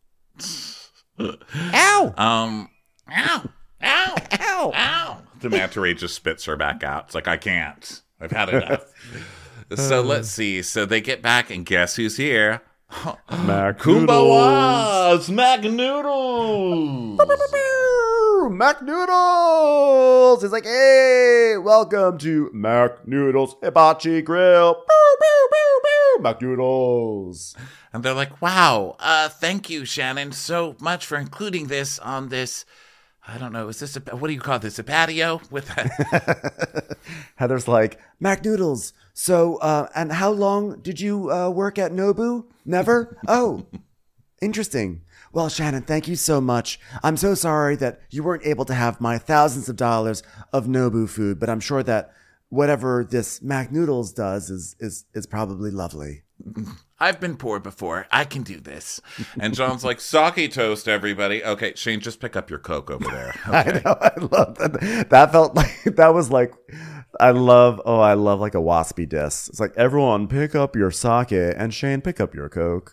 Ow! Ow! Ow! Ow! Ow! The manta ray just spits her back out. It's like, I can't. I've had enough. So let's see. So they get back, and guess who's here? Mac Kumbawas! Mac Noodles! Mac Noodles! He's like, hey, welcome to Mac Noodles Hibachi Grill. Boo, boo, boo, boo. Mac Noodles. And they're like, wow, thank you, Shannon, so much for including this on this, I don't know, is this what do you call this, a patio? With Heather's like, Mac Noodles, so, and how long did you work at Nobu? Never? Oh, interesting. Well, Shannon, thank you so much. I'm so sorry that you weren't able to have my thousands of dollars of Nobu food, but I'm sure that whatever this Mac Noodles does is probably lovely. I've been poor before. I can do this. And John's like, sake toast, everybody. Okay, Shane, just pick up your Coke over there. Okay. I know. I love that. That felt like that was like. I love like a waspy diss. It's like, everyone pick up your sake and Shane pick up your Coke.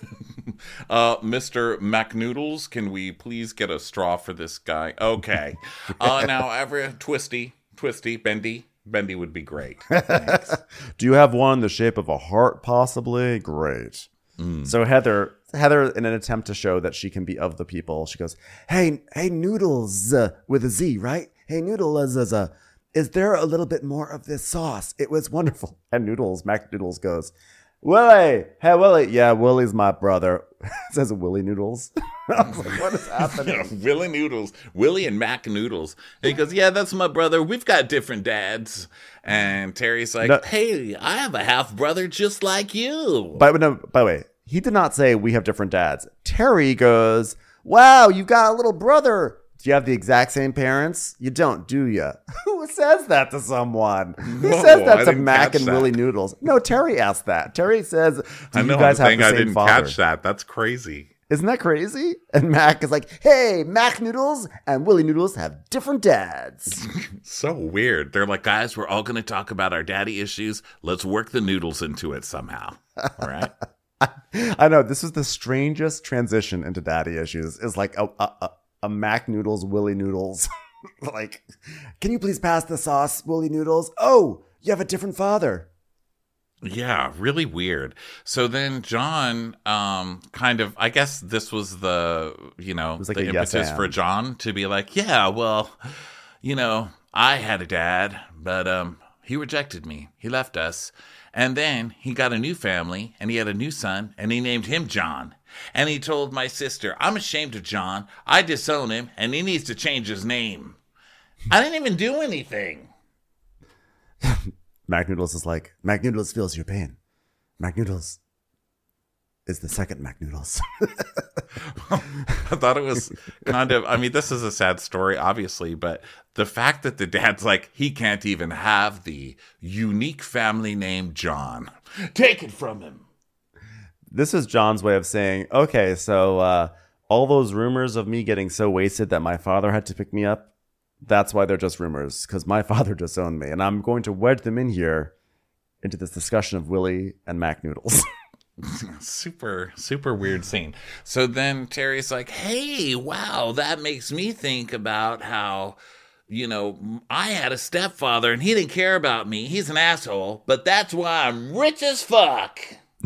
Mr. McNoodles, can we please get a straw for this guy? Okay. Now, Twisty, Bendy would be great. Thanks. Do you have one in the shape of a heart, possibly? Great. So Heather, in an attempt to show that she can be of the people, she goes, Hey, Noodles, with a Z, right? Hey, Noodles, is there a little bit more of this sauce? It was wonderful. And Mac Noodles goes, Willie, hey, Willie. Yeah, Willie's my brother. It says Willie Noodles. I was like, what is happening? Willie and Mac Noodles. And he goes, yeah, that's my brother. We've got different dads. And Terry's like, hey, I have a half brother just like you. By the way, he did not say we have different dads. Terry goes, wow, you've got a little brother. Do you have the exact same parents? You don't, do you? Who says that to someone? Who says that to Mac and Willie Noodles? No, Terry asked that. Terry says, do you guys have the same I didn't father? Catch that. That's crazy. Isn't that crazy? And Mac is like, hey, Mac Noodles and Willie Noodles have different dads. So weird. They're like, guys, we're all going to talk about our daddy issues. Let's work the noodles into it somehow. All right? I know. This is the strangest transition into daddy issues. Is like a Mac Noodles, Willie Noodles. Like, can you please pass the sauce, Willie Noodles? Oh, you have a different father. Yeah, really weird. So then John kind of, I guess this was the, like the impetus for John to be like, yeah, well, I had a dad, but he rejected me. He left us. And then he got a new family, and he had a new son, and he named him John. And he told my sister, I'm ashamed of John. I disown him, and he needs to change his name. I didn't even do anything. Mac Noodles is like, Mac Noodles feels your pain. Mac Noodles is the second Mac Noodles. I thought it was kind of, I mean, this is a sad story, obviously, but the fact that the dad's like, he can't even have the unique family name John. Take it from him. This is John's way of saying, okay, so all those rumors of me getting so wasted that my father had to pick me up, that's why they're just rumors, because my father disowned me. And I'm going to wedge them in here into this discussion of Willie and Mac Noodles. Super, super weird scene. So then Terry's like, hey, wow, that makes me think about how, I had a stepfather and he didn't care about me. He's an asshole, but that's why I'm rich as fuck.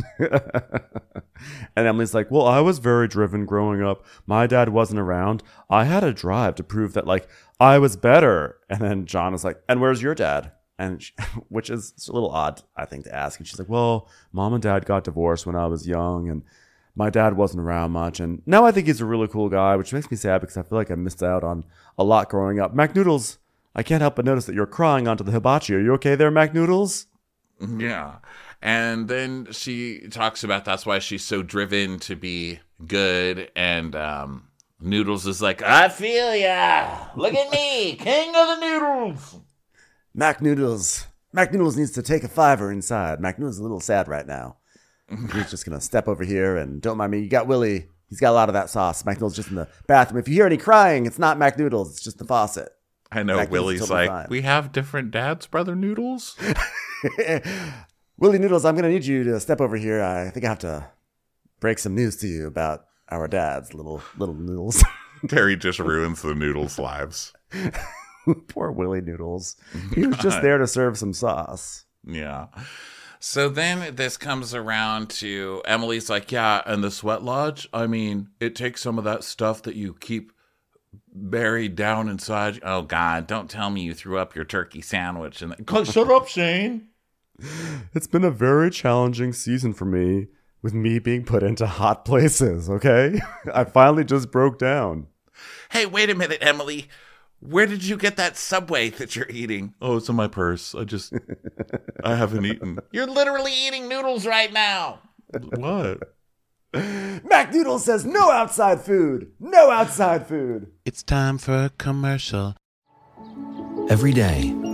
And Emily's like, well, I was very driven growing up. My dad wasn't around. I had a drive to prove that, I was better. And then John is like, and where's your dad? And which is a little odd, I think, to ask. And she's like, well, mom and dad got divorced when I was young, and my dad wasn't around much. And now I think he's a really cool guy, which makes me sad because I feel like I missed out on a lot growing up. Mac Noodles, I can't help but notice that you're crying onto the hibachi. Are you okay there, Mac Noodles? Yeah. And then she talks about that's why she's so driven to be good. And Noodles is like, I feel ya. Look at me, king of the noodles. Mac Noodles needs to take a $5 inside. Mac Noodles is a little sad right now. He's just going to step over here and don't mind me. You got Willie. He's got a lot of that sauce. Mac Noodles just in the bathroom. If you hear any crying, it's not Mac Noodles. It's just the faucet. I know. Willie's totally like, fine. We have different dads, brother Noodles. Willie Noodles, I'm going to need you to step over here. I think I have to break some news to you about our dads, little noodles. Terry just ruins the noodles' lives. Poor Willie Noodles. He was just there to serve some sauce. Yeah. So then this comes around to Emily's like, yeah, and the sweat lodge, I mean, it takes some of that stuff that you keep buried down inside. Oh, God, don't tell me you threw up your turkey sandwich. And shut up, Shane. It's been a very challenging season for me with me being put into hot places, okay? I finally just broke down. Hey, wait a minute, Emily. Where did you get that Subway that you're eating? Oh, it's in my purse. I haven't eaten. You're literally eating noodles right now. What? Mac Noodles says no outside food. No outside food. It's time for a commercial. Every day,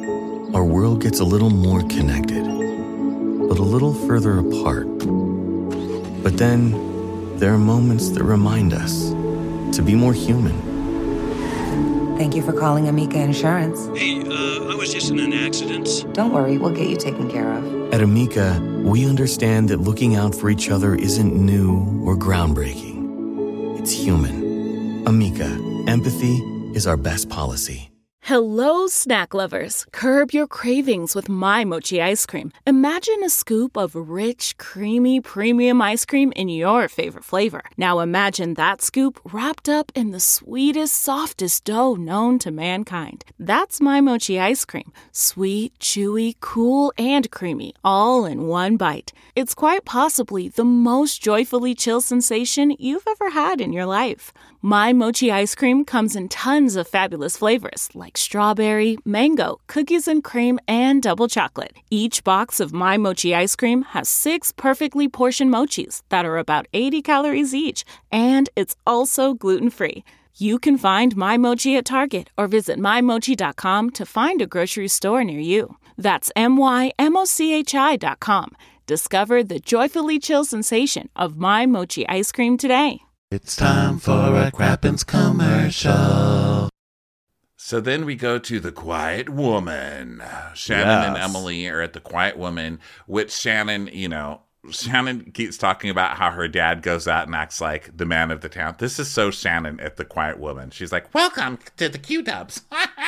our world gets a little more connected, but a little further apart. But then, there are moments that remind us to be more human. Thank you for calling Amica Insurance. Hey, I was just in an accident. Don't worry, we'll get you taken care of. At Amica, we understand that looking out for each other isn't new or groundbreaking. It's human. Amica, empathy is our best policy. Hello, snack lovers. Curb your cravings with My Mochi ice cream. Imagine a scoop of rich, creamy, premium ice cream in your favorite flavor. Now imagine that scoop wrapped up in the sweetest, softest dough known to mankind. That's My Mochi ice cream. Sweet, chewy, cool, and creamy, all in one bite. It's quite possibly the most joyfully chill sensation you've ever had in your life. My Mochi ice cream comes in tons of fabulous flavors like strawberry, mango, cookies and cream, and double chocolate. Each box of My Mochi ice cream has 6 perfectly portioned mochis that are about 80 calories each, and it's also gluten-free. You can find My Mochi at Target or visit mymochi.com to find a grocery store near you. That's mymochi.com. Discover the joyfully chill sensation of My Mochi ice cream today. It's time for a Crappens commercial. So then we go to The Quiet Woman. Shannon and Emily are at The Quiet Woman, which Shannon keeps talking about how her dad goes out and acts like the man of the town. This is so Shannon at The Quiet Woman. She's like, welcome to the Q-Dubs.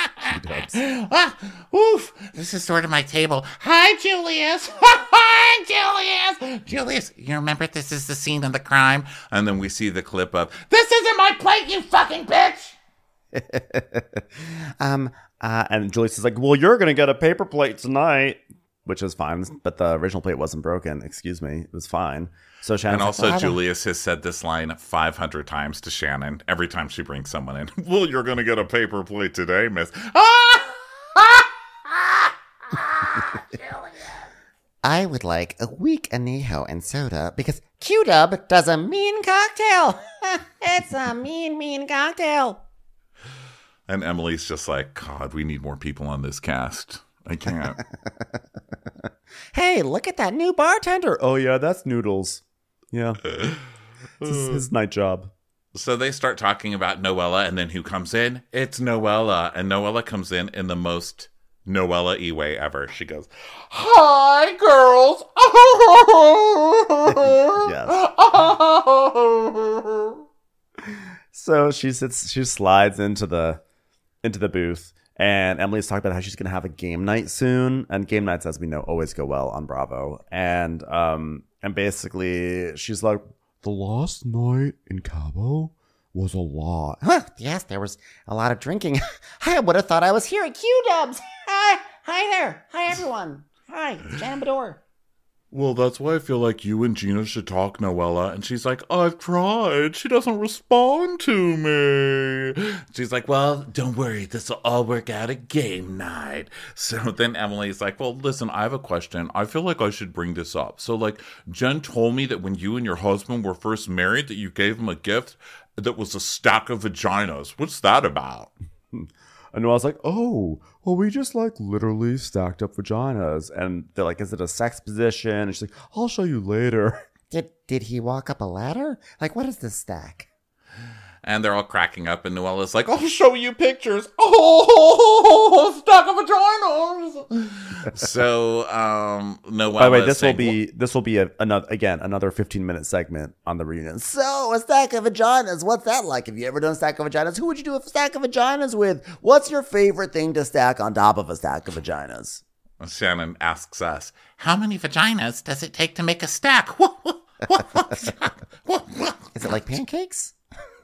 Oof, this is sort of my table. Hi, Julius. Hi, Julius. Julius, you remember this is the scene of the crime? And then we see the clip of, this isn't my plate, you fucking bitch. And Julius is like, well, you're going to get a paper plate tonight, which is fine. But the original plate wasn't broken. Excuse me. It was fine. So Shannon. And also Julius has said this line 500 times to Shannon every time she brings someone in. Well, you're going to get a paper plate today, miss. I would like a weak anejo and soda because Q-Dub does a mean cocktail. It's a mean cocktail. And Emily's just like, God, we need more people on this cast. I can't. Hey, look at that new bartender. Oh, yeah, that's Noodles. Yeah. It's his night job. So they start talking about Noella, and then who comes in? It's Noella. And Noella comes in the most Noella-y way ever. She goes, hi, girls. Yes. So she slides into the booth, and Emily's talking about how she's going to have a game night soon. And game nights, as we know, always go well on Bravo. And basically she's like, the last night in Cabo was a lot. Huh, yes, there was a lot of drinking. I would have thought I was here at Q-Dubs. Hi there. Hi, everyone. Hi, it's Jan Bador. Well, that's why I feel like you and Gina should talk, Noella. And she's like, I've tried. She doesn't respond to me. She's like, well, don't worry. This will all work out at game night. So then Emily's like, well, listen, I have a question. I feel like I should bring this up. So, like, Jen told me that when you and your husband were first married, that you gave him a gift that was a stack of vaginas. What's that about? And I was like, oh, well, we just like literally stacked up vaginas. And they're like, is it a sex position? And she's like, I'll show you later. Did he walk up a ladder? Like, what is this stack? And they're all cracking up, and Noella's like, I'll show you pictures. Oh, stack of vaginas. So, Noella. By the way, this will be another 15-minute segment on the reunion. So, a stack of vaginas. What's that like? Have you ever done a stack of vaginas? Who would you do a stack of vaginas with? What's your favorite thing to stack on top of a stack of vaginas? Shannon asks us, how many vaginas does it take to make a stack? Is it like pancakes?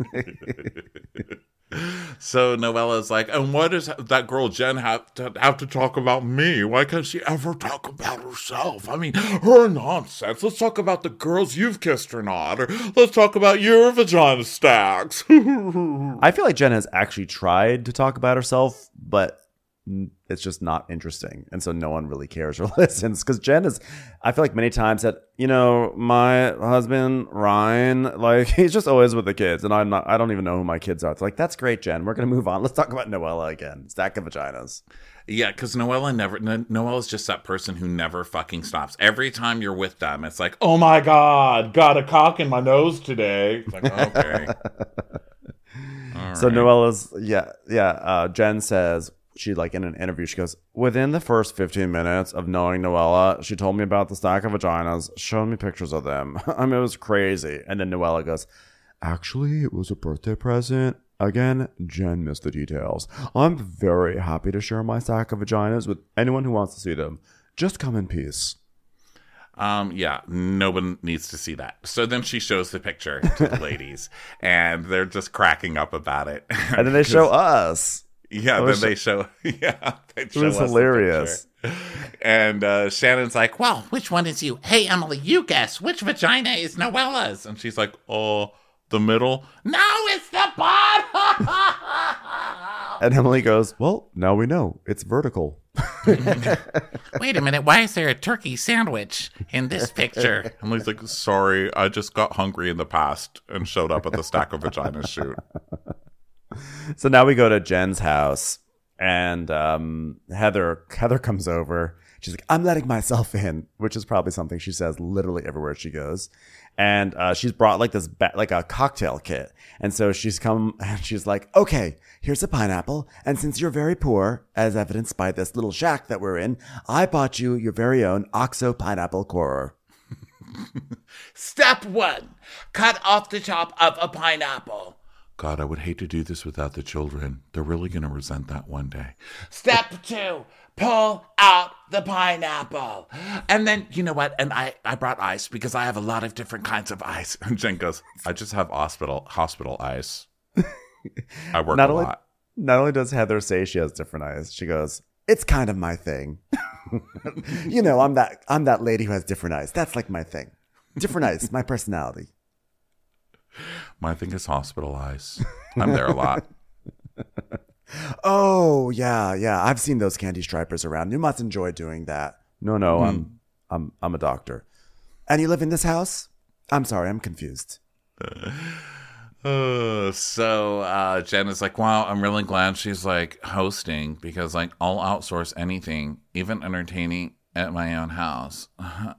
So Noella's like, and why does that girl Jen have to talk about me? Why can't she ever talk about herself? I mean, her nonsense. Let's talk about the girls you've kissed or not, or let's talk about your vagina stacks. I feel like Jen has actually tried to talk about herself, but it's just not interesting. And so no one really cares or listens. Because Jen is, I feel like many times that, my husband, Ryan, like he's just always with the kids. And I don't even know who my kids are. It's like, that's great, Jen. We're going to move on. Let's talk about Noella again. Stack of vaginas. Yeah, because Noella's just that person who never fucking stops. Every time you're with them, it's like, oh my God, got a cock in my nose today. It's like, okay. So Noella's, Jen says, she like in an interview, she goes, within the first 15 minutes of knowing Noella, she told me about the stack of vaginas, showed me pictures of them. I mean, it was crazy. And then Noella goes, actually, it was a birthday present. Again, Jen missed the details. I'm very happy to share my stack of vaginas with anyone who wants to see them. Just come in peace. Yeah, no one needs to see that. So then she shows the picture to the ladies, and they're just cracking up about it. And then they show us. Yeah, they show it was hilarious. And Shannon's like, well, which one is you? Hey, Emily, you guess. Which vagina is Noella's? And she's like, oh, the middle? No, it's the bottom! And Emily goes, well, now we know. It's vertical. Wait a minute, why is there a turkey sandwich in this picture? Emily's like, sorry, I just got hungry in the past and showed up at the stack of vaginas shoot. So now we go to Jen's house, and Heather comes over. She's like, I'm letting myself in, which is probably something she says literally everywhere she goes. And she's brought like this, like a cocktail kit. And so she's come and she's like, okay, here's a pineapple. And since you're very poor, as evidenced by this little shack that we're in, I bought you your very own OXO pineapple corer. Step 1, cut off the top of a pineapple. God, I would hate to do this without the children. They're really going to resent that one day. Step 2, pull out the pineapple. And then, you know what? And I brought ice because I have a lot of different kinds of ice. And Jen goes, I just have hospital ice. I work a lot. Not only does Heather say she has different ice, she goes, it's kind of my thing. I'm that lady who has different ice. That's like my thing. Different ice, my personality. My thing is hospital ice. I'm there a lot. Oh, yeah. I've seen those candy stripers around. You must enjoy doing that. No, I'm a doctor. And you live in this house? I'm sorry, I'm confused. So Jen is like, wow, I'm really glad she's like hosting because like I'll outsource anything, even entertaining at my own house.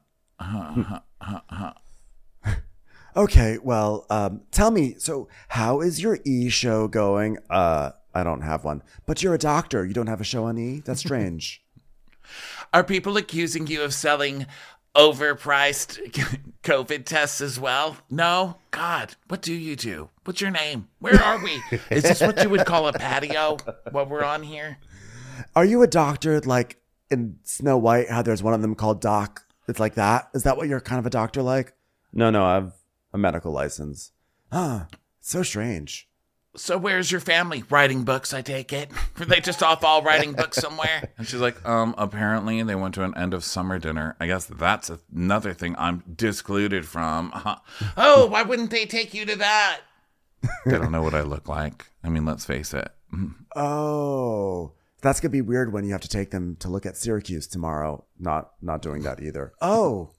Okay, well, tell me, so how is your E show going? I don't have one, but you're a doctor. You don't have a show on E? That's strange. Are people accusing you of selling overpriced COVID tests as well? No? God, what do you do? What's your name? Where are we? Is this what you would call a patio, what we're on here? Are you a doctor like in Snow White, how there's one of them called Doc? It's like that? Is that what you're kind of a doctor like? No, I've a medical license. So strange. So where's your family? Writing books, I take it? Were they just off all writing books somewhere? And she's like, apparently they went to an end of summer dinner. I guess that's another thing I'm discluded from. Oh, why wouldn't they take you to that? They don't know what I look like. I mean, let's face it. Oh, that's going to be weird when you have to take them to look at Syracuse tomorrow. Not doing that either. Oh.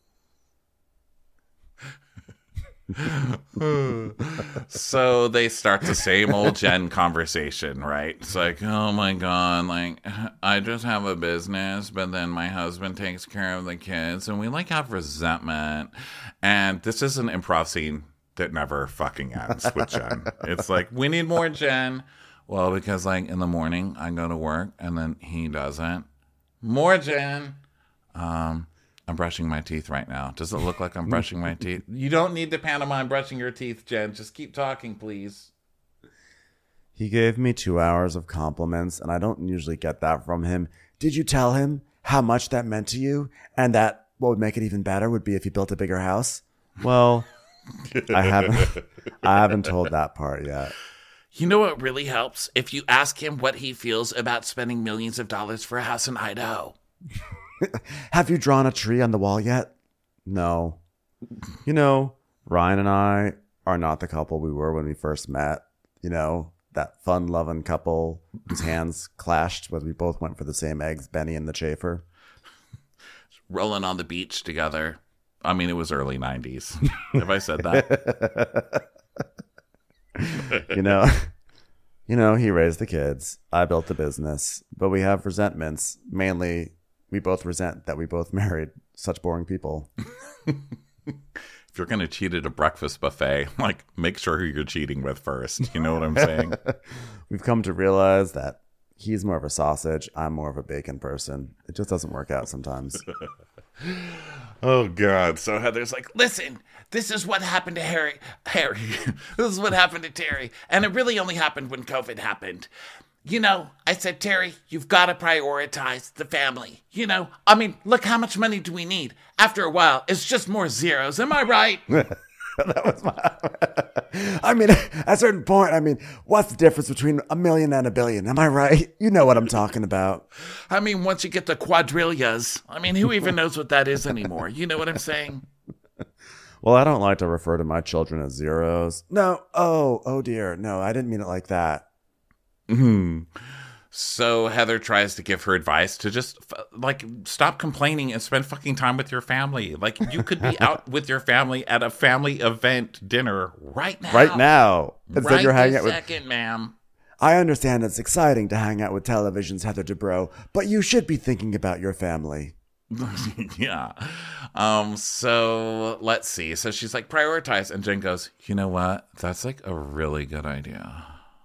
So they start the same old Jen conversation, right? It's like, oh my God, like I just have a business, but then my husband takes care of the kids and we like have resentment. And this is an improv scene that never fucking ends with Jen. It's like, we need more Jen. Well, because like in the morning I go to work and then he doesn't. More Jen. I'm brushing my teeth right now. Does it look like I'm brushing my teeth? You don't need to pantomime brushing your teeth, Jen. Just keep talking, please. He gave me 2 hours of compliments, and I don't usually get that from him. Did you tell him how much that meant to you? And that what would make it even better would be if he built a bigger house? Well, I haven't told that part yet. You know what really helps? If you ask him what he feels about spending millions of dollars for a house in Idaho. Have you drawn a tree on the wall yet? No. Ryan and I are not the couple we were when we first met. that fun-loving couple whose hands clashed when we both went for the same eggs, Benny and the Chafer. Rolling on the beach together. I mean, it was early 90s. Have I said that? You know, he raised the kids. I built the business. But we have resentments. Mainly, we both resent that we both married such boring people. If you're going to cheat at a breakfast buffet, like, make sure who you're cheating with first. You know what I'm saying? We've come to realize that he's more of a sausage. I'm more of a bacon person. It just doesn't work out sometimes. Oh, God. So Heather's like, Listen, this is what happened to Harry. This is what happened to Terry. And it really only happened when COVID happened. You know, I said, Terry, you've got to prioritize the family. You know, I mean, look, how much money do we need? After a while, it's just more zeros. Am I right? That was my... I mean, at a certain point, I mean, what's the difference between $1 million and $1 billion? Am I right? You know what I'm talking about. I mean, once you get to quadrillions, I mean, who even knows what that is anymore? You know what I'm saying? Well, I don't like to refer to my children as zeros. No. Oh dear. No, I didn't mean it like that. So Heather tries to give her advice to just stop complaining and spend fucking time with your family. Like, you could be out with your family at a family event dinner right now. Right now. Instead Right you're hanging this out with... second, ma'am. I understand it's exciting to hang out with television's Heather Dubrow, but you should be thinking about your family. Yeah. So let's see. So she's like, prioritize. And Jen goes, you know what? That's like a really good idea.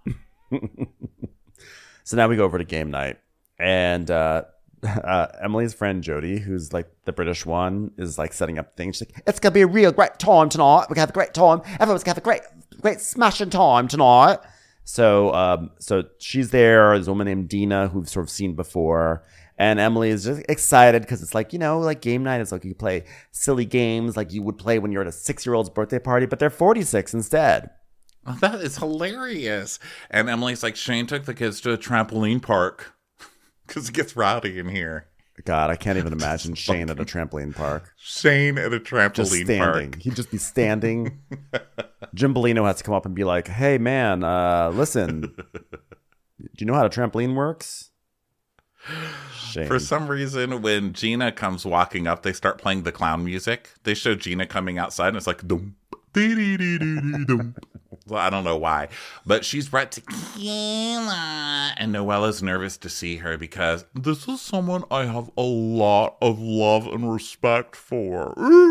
So now we go over to game night, and Emily's friend Jody, who's like the British one, is like setting up things. She's like, "It's gonna be a real great time tonight. We're gonna have a great time. Everyone's gonna have a great smashing time tonight." So she's there. There's a woman named Dina who we've sort of seen before, and Emily is just excited because it's like, you know, like game night is like you play silly games like you would play when you're at a 6-year-old's birthday party, but they're 46 instead. That is hilarious. And Emily's like, Shane took the kids to a trampoline park because it gets rowdy in here. God, I can't even imagine Shane at a trampoline park. Shane at a trampoline just standing. park. He'd just be standing. Jim Bellino has to come up and be like, hey, man, listen, do you know how a trampoline works? Shane. For some reason, when Gina comes walking up, they start playing the clown music. They show Gina coming outside, and it's like, dum, dee, dee, dee, dee, dee, dum. Well, I don't know why, but she's brought tequila, and Noella's nervous to see her because this is someone I have a lot of love and respect for.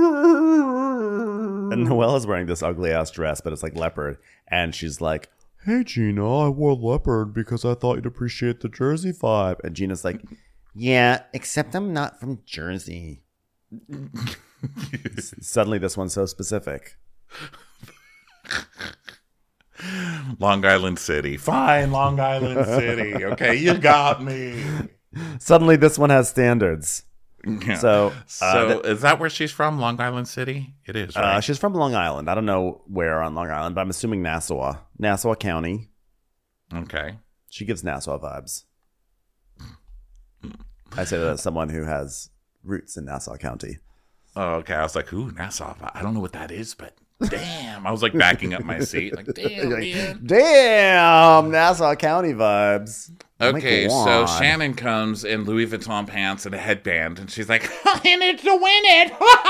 And Noella's wearing this ugly ass dress, but it's like leopard, and she's like, hey Gina, I wore leopard because I thought you'd appreciate the Jersey vibe. And Gina's like, Yeah, except I'm not from Jersey. Suddenly this one's so specific. Long Island City. Fine, Long Island City. Okay, you got me. Suddenly this one has standards. Yeah. So is that where she's from? Long Island City? It is, right? She's from Long Island. I don't know where on Long Island, but I'm assuming Nassau. Nassau County. Okay. She gives Nassau vibes. I say that as someone who has roots in Nassau County. Oh, okay. I was like, ooh, Nassau. I don't know what that is, but damn. I was like backing up my seat. Like, damn, man. Damn, Nassau County vibes. Okay, so Shannon comes in Louis Vuitton pants and a headband, and she's like, in it to win it.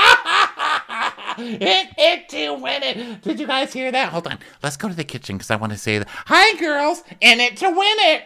In it to win it. Did you guys hear that? Hold on. Let's go to the kitchen because I want to say that. Hi, girls. In it to win it.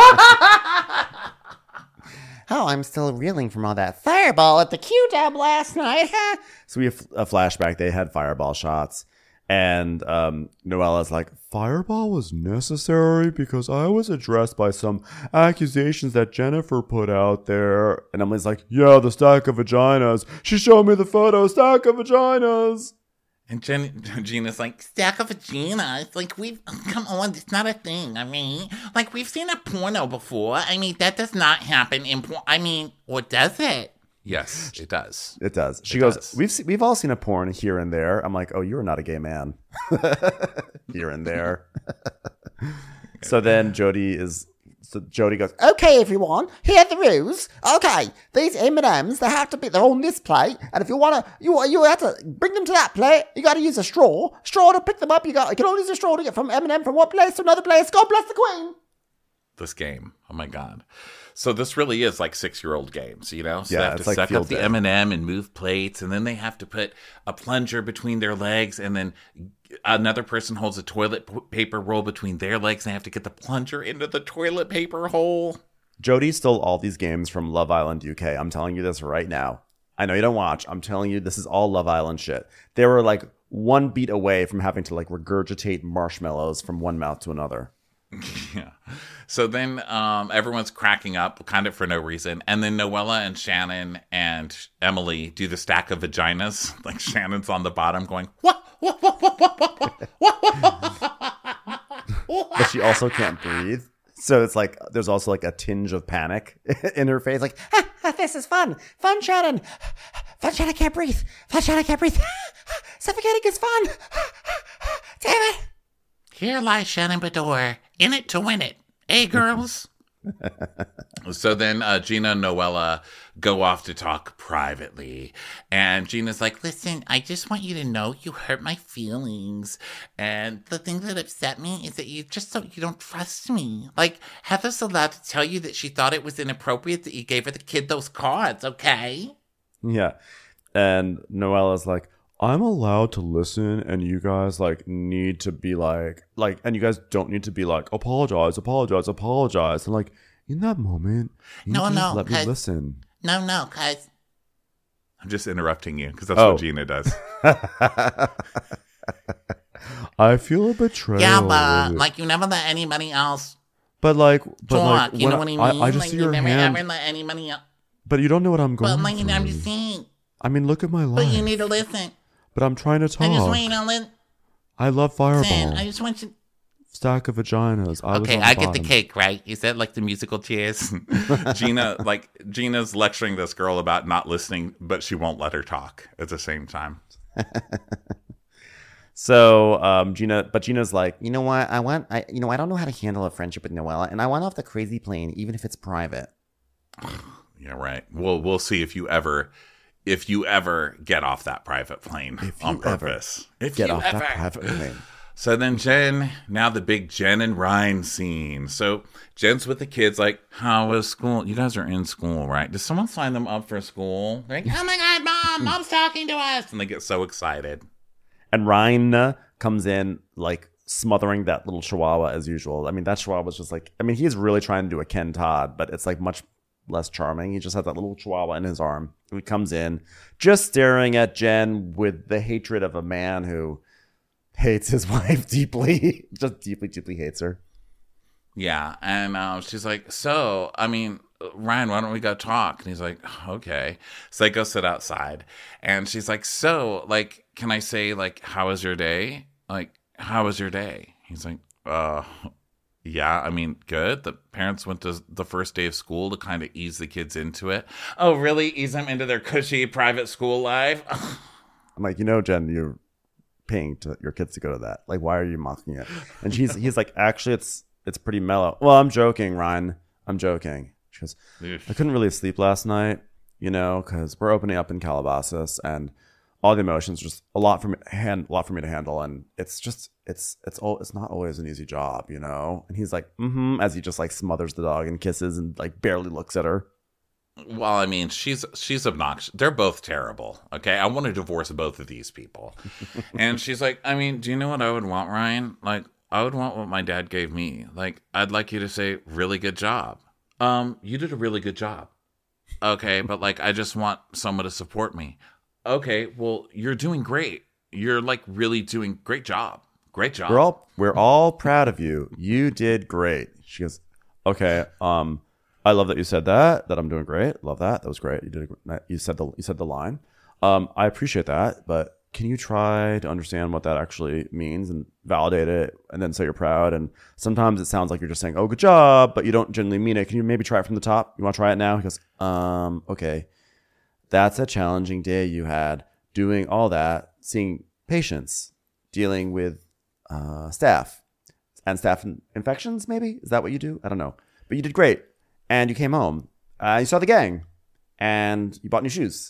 Oh, I'm still reeling from all that fireball at the Q-Dub last night. So we have a flashback. They had fireball shots. And Noella's like, fireball was necessary because I was addressed by some accusations that Jennifer put out there. And Emily's like, yeah, the stack of vaginas. She showed me the photo, stack of vaginas. And Gina's like, Stack of vaginas. Like, come on, it's not a thing. I mean, like, we've seen a porno before. I mean, that does not happen in or does it? yes, it does. It does. She goes, we've all seen a porn here and there. I'm like, oh, you're not a gay man. Here and there. So then Jody is So Jody goes, Okay, everyone, here are the rules. Okay, these M&Ms, they're on this plate, and if you want to, you have to bring them to that plate. You got to use a straw to pick them up. You can only use a straw to get from M&M from one place to another place. God bless the Queen. This game, oh my God. So this really is like 6-year-old games, you know? So Yeah, they have it's to like suck field up the day. M&M and move plates, and then they have to put a plunger between their legs, and then another person holds a toilet paper roll between their legs, and they have to get the plunger into the toilet paper hole. Jody stole all these games from Love Island UK. I'm telling you this right now. I know you don't watch. I'm telling you, this is all Love Island shit. They were like one beat away from having to like regurgitate marshmallows from one mouth to another. Yeah. So then everyone's cracking up kind of for no reason. And then Noella and Shannon and Emily do the stack of vaginas. Like Shannon's on the bottom going, what? But she also can't breathe. So it's like there's also like a tinge of panic in her face. Like, This is fun. Fun, Shannon. Fun, Shannon can't breathe. Fun, Shannon can't breathe. Suffocating is fun. Damn it. Here lies Shannon Bedore, in it to win it. Hey, girls. So then Gina and Noella go off to talk privately. And Gina's like, Listen, I just want you to know you hurt my feelings. And the thing that upset me is that you don't trust me. Like, Heather's allowed to tell you that she thought it was inappropriate that you gave her the kid those cards, okay? yeah. And Noella's like, I'm allowed to listen, and you guys like need to be like, and you guys don't need to be like, apologize. And like, in that moment, you No, just no, let me 'cause- listen. No, cuz I'm just interrupting you because that's what Gina does. I feel a betrayal. yeah, but like you never let anybody else But like, talk. You when know what I mean? I just like see you your never hand, ever let anybody else. but you don't know what I'm going But like through. I'm just saying. I mean, look at my life. But you need to listen. But I'm trying to talk. I just want you to listen. I love Fireball. I just want you. Stack of vaginas. Okay, I get the cake, right? Is that like the musical chairs? Gina's lecturing this girl about not listening, but she won't let her talk at the same time. So Gina's like, You know what? I don't know how to handle a friendship with Noella, and I want off the crazy plane, even if it's private. Yeah, right. We'll see if you ever get off that private plane on purpose. get off that private plane. So then now the big Jen and Ryan scene. So Jen's with the kids like, how was school? You guys are in school, right? Does someone sign them up for school? They're like, Oh my God, Mom! Mom's talking to us. and they get so excited. And Ryan comes in like smothering that little chihuahua as usual. I mean, that chihuahua was just like, I mean, he's really trying to do a Ken Todd, but it's like much less charming. He just has that little chihuahua in his arm. He comes in just staring at Jen with the hatred of a man who hates his wife deeply, just deeply, deeply hates her. Yeah, and she's like, so, I mean, Ryan, why don't we go talk? And he's like, okay. So they go sit outside. And she's like, so, like, can I say, like, how was your day? Like, how was your day? He's like, yeah, I mean, good. The parents went to the first day of school to kind of ease the kids into it. Oh, really? Ease them into their cushy private school life? I'm like, Jen, you're paying your kids to go to that. Like, why are you mocking it? And he's like, actually, it's pretty mellow. Well, I'm joking, Ryan. I'm joking. She goes, I couldn't really sleep last night, because we're opening up in Calabasas, and all the emotions just a lot for me to handle, and it's not always an easy job, And he's like, as he just like smothers the dog and kisses and like barely looks at her. Well, I mean, she's obnoxious. They're both terrible. Okay, I want to divorce both of these people. And she's like, I mean, do you know what I would want, Ryan? Like, I would want what my dad gave me. Like, I'd like you to say, really good job. You did a really good job. Okay, but like, I just want someone to support me. Okay, well, you're doing great. You're like really doing great job. Great job. We're all proud of you. You did great. She goes, okay. I love that you said that I'm doing great. Love that. That was great. You said the line. I appreciate that, but can you try to understand what that actually means and validate it and then say you're proud? And sometimes it sounds like you're just saying, oh, good job, but you don't genuinely mean it. Can you maybe try it from the top? You want to try it now? He goes, okay. That's a challenging day you had doing all that, seeing patients, dealing with staff and staff infections, maybe? Is that what you do? I don't know. But you did great. And you came home. You saw the gang. And you bought new shoes.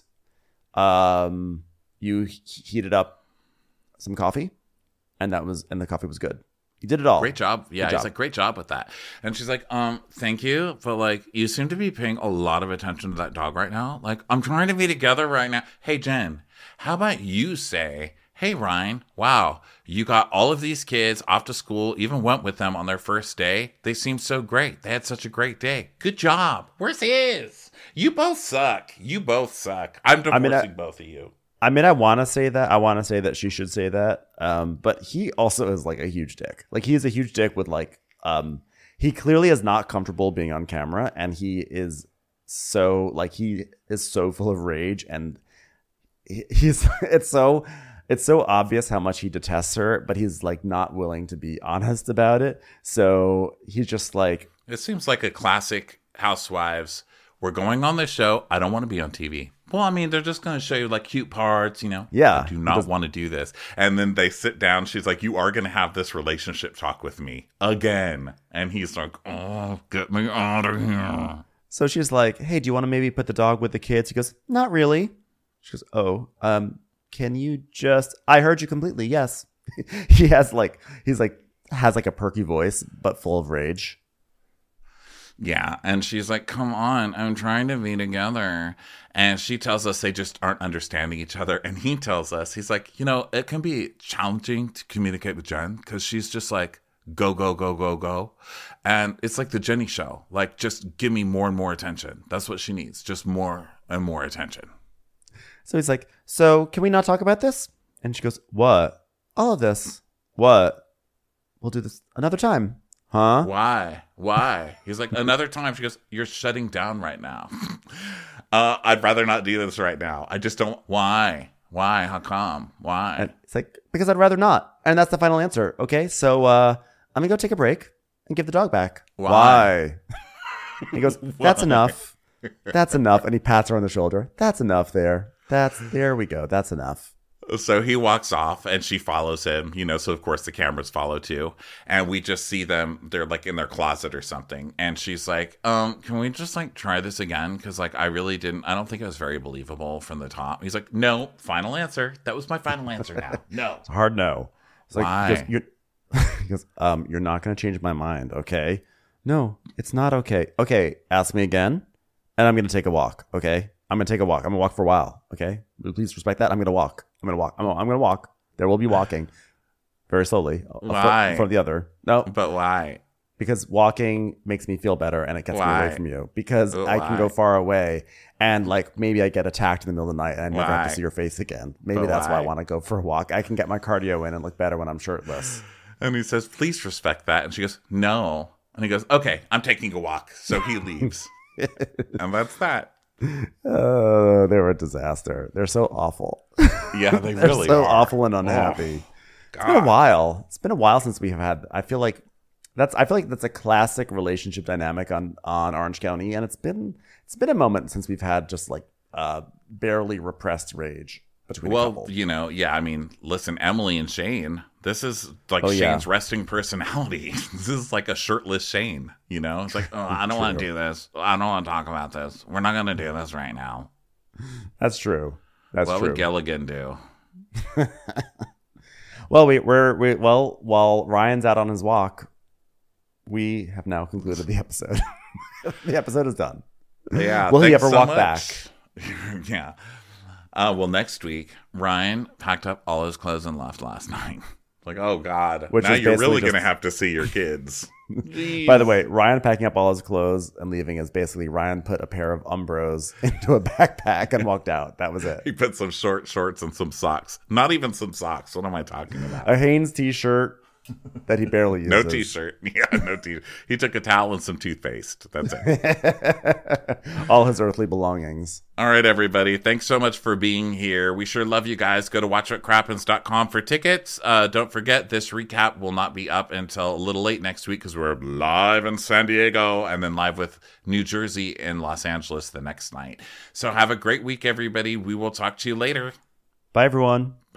You heated up some coffee. And the coffee was good. You did it all. Great job. Yeah, he's like, great job with that. And she's like, thank you. But like, you seem to be paying a lot of attention to that dog right now. Like, I'm trying to be together right now. Hey, Jen, how about you say, hey, Ryan, wow, you got all of these kids off to school, even went with them on their first day. They seemed so great. They had such a great day. Good job. Where's his? You both suck. You both suck. I'm divorcing both of you. I mean, I want to say that. I want to say that she should say that. But he also is like a huge dick. Like, he is a huge dick with like, he clearly is not comfortable being on camera. And he is so full of rage. And it's so obvious how much he detests her, but he's like not willing to be honest about it. So he's just like, it seems like a classic Housewives. We're going on this show. I don't want to be on TV. Well, I mean, they're just going to show you like cute parts, you know? Yeah. I do not want to do this. And then they sit down. She's like, you are going to have this relationship talk with me again. And he's like, oh, get me out of here. So she's like, hey, do you want to maybe put the dog with the kids? He goes, not really. She goes, oh, can you just, I heard you completely. Yes. Has like a perky voice, but full of rage. Yeah, and she's like, come on, I'm trying to be together. And she tells us they just aren't understanding each other. And he tells us, he's like, you know, it can be challenging to communicate with Jen because she's just like, go, go, go, go, go. And it's like the Jenny show. Like, just give me more and more attention. That's what she needs, just more and more attention. So he's like, so can we not talk about this? And she goes, what? All of this. What? We'll do this another time. Huh? Why? He's like, another time. She goes, you're shutting down right now. I'd rather not do this right now. I just don't. Why? How come? Why? And it's like, because I'd rather not. And that's the final answer. Okay, so I'm going to go take a break and give the dog back. Why? He goes, that's enough. That's enough. And he pats her on the shoulder. That's enough there. There we go. That's enough. So he walks off and she follows him, you know, so of course the cameras follow too. And we just see them, they're like in their closet or something. And she's like, can we just like try this again? Because like I don't think it was very believable from the top. He's like, no, final answer. That was my final answer now. No. It's a hard no. It's like, why? He goes, you're not going to change my mind, okay? No, it's not okay. Okay, ask me again and I'm going to take a walk, okay? I'm going to take a walk. I'm going to walk for a while, okay? Please respect that. I'm going to walk. I'm going to walk. There will be walking very slowly. Why? In front of the other. No. But why? Because walking makes me feel better and it gets me away from you. Because I can go far away and like maybe I get attacked in the middle of the night and I never have to see your face again. Maybe that's why I want to go for a walk. I can get my cardio in and look better when I'm shirtless. And he says, please respect that. And she goes, no. And he goes, okay, I'm taking a walk. So he leaves. And that's that. Oh, they're a disaster. They're so awful. Yeah, they really so are. Awful and unhappy. It's been a while. It's been a while since we have had. I feel like that's a classic relationship dynamic on Orange County, and it's been a moment since we've had just like barely repressed rage between a couple. You know, yeah. I mean, listen, Emily and Shane. This is like Shane's resting personality. This is like a shirtless Shane. You know, it's like, oh, I don't want to do this. I don't want to talk about this. We're not going to do this right now. That's true. That's true. What would Gilligan do? Well, while Ryan's out on his walk, we have now concluded the episode. The episode is done. Yeah. Will he ever walk back? Yeah. Well, next week, Ryan packed up all his clothes and left last night. Like, oh, God. Now you're really going to have to see your kids. By the way, Ryan packing up all his clothes and leaving is basically Ryan put a pair of Umbros into a backpack and walked out. That was it. He put some short shorts and some socks. Not even some socks. What am I talking about? A Hanes t-shirt that he barely uses. No t-shirt. Yeah, no t-shirt. He took a towel and some toothpaste. That's it. All his earthly belongings. All right, everybody. Thanks so much for being here. We sure love you guys. Go to watchwhatcrappens.com for tickets. Don't forget, this recap will not be up until a little late next week because we're live in San Diego and then live with New Jersey and Los Angeles the next night. So have a great week, everybody. We will talk to you later. Bye, everyone. Bye.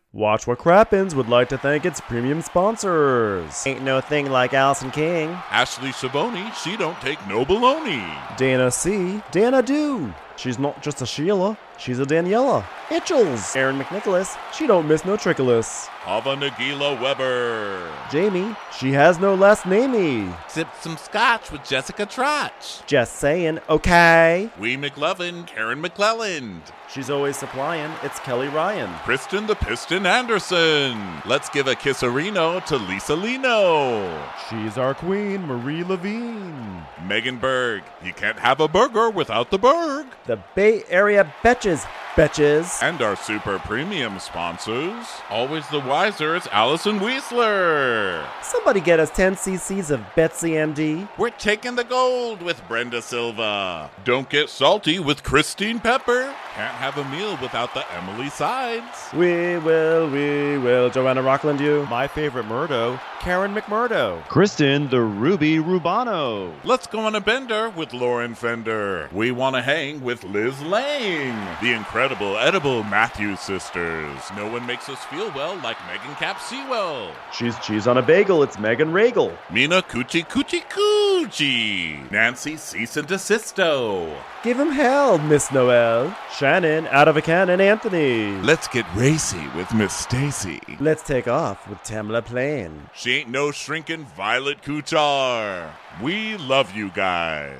Watch What Crappens would like to thank its premium sponsors. Ain't No Thing Like Allison King. Ashley Savoni, she don't take no baloney. Dana C. Dana Do. She's not just a Sheila, she's a Daniela. Itchels. Aaron McNicholas. She don't miss no trickolas. Ava Nagila Weber. Jamie. She has no last namey. Sip some scotch with Jessica Trotch. Just saying, okay. Wee McLovin, Karen McClelland. She's always supplying. It's Kelly Ryan. Kristen the Piston Anderson. Let's give a kisserino to Lisa Lino. She's our queen, Marie Levine. Megan Berg. You can't have a burger without the Berg. The Bay Area Betches. Betches. And our super premium sponsors. Always the wiser, it's Allison Weisler. Somebody get us 10 cc's of Betsy MD. We're taking the gold with Brenda Silva. Don't get salty with Christine Pepper. Can't have a meal without the Emily Sides. We will. Joanna Rockland, you. My favorite Murdo, Karen McMurdo. Kristen the Ruby Rubano. Let's go on a bender with Lauren Fender. We want to hang with Liz Lang. The incredible edible Matthews sisters. No one makes us feel well like Megan Cap Sewell. She's cheese on a bagel. It's Megan Regal. Mina Coochie Coochie Coochie. Nancy Cease and Desisto. Give him hell, Miss Noel. Shannon, out of a cannon, Anthony. Let's get racy with Miss Stacy. Let's take off with Tamla Plain. She ain't no shrinking Violet Kuchar. We love you guys.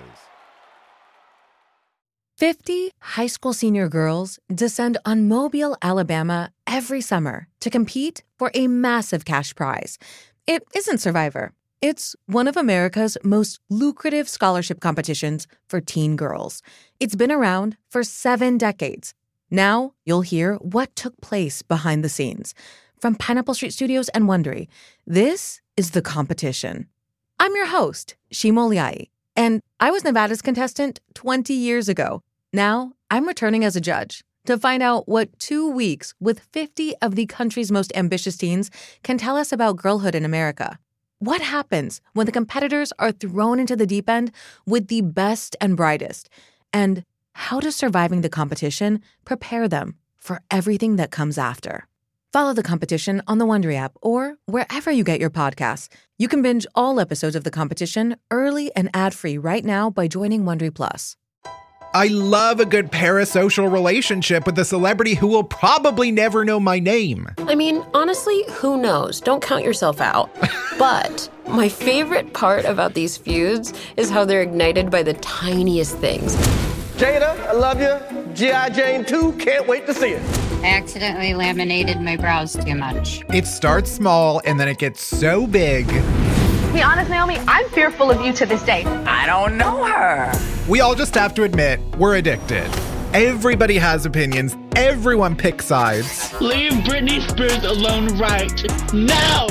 50 high school senior girls descend on Mobile, Alabama every summer to compete for a massive cash prize. It isn't Survivor. It's one of America's most lucrative scholarship competitions for teen girls. It's been around for 7 decades. Now you'll hear what took place behind the scenes. From Pineapple Street Studios and Wondery, this is The Competition. I'm your host, Shima Oliai, and I was Nevada's contestant 20 years ago. Now I'm returning as a judge to find out what 2 weeks with 50 of the country's most ambitious teens can tell us about girlhood in America. What happens when the competitors are thrown into the deep end with the best and brightest? And how does surviving the competition prepare them for everything that comes after? Follow The Competition on the Wondery app or wherever you get your podcasts. You can binge all episodes of The Competition early and ad-free right now by joining Wondery Plus. I love a good parasocial relationship with a celebrity who will probably never know my name. I mean, honestly, who knows? Don't count yourself out. But my favorite part about these feuds is how they're ignited by the tiniest things. Jada, I love you. G.I. Jane 2, can't wait to see it. I accidentally laminated my brows too much. It starts small and then it gets so big. To be honest, Naomi, I'm fearful of you to this day. I don't know her. We all just have to admit, we're addicted. Everybody has opinions. Everyone picks sides. Leave Britney Spears alone right now.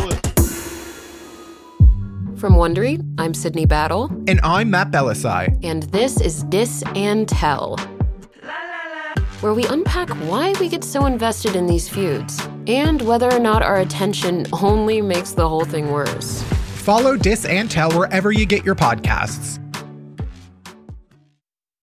From Wondery, I'm Sydney Battle. And I'm Matt Belisai. And this is Dis and Tell, where we unpack why we get so invested in these feuds and whether or not our attention only makes the whole thing worse. Follow Dis and Tell wherever you get your podcasts.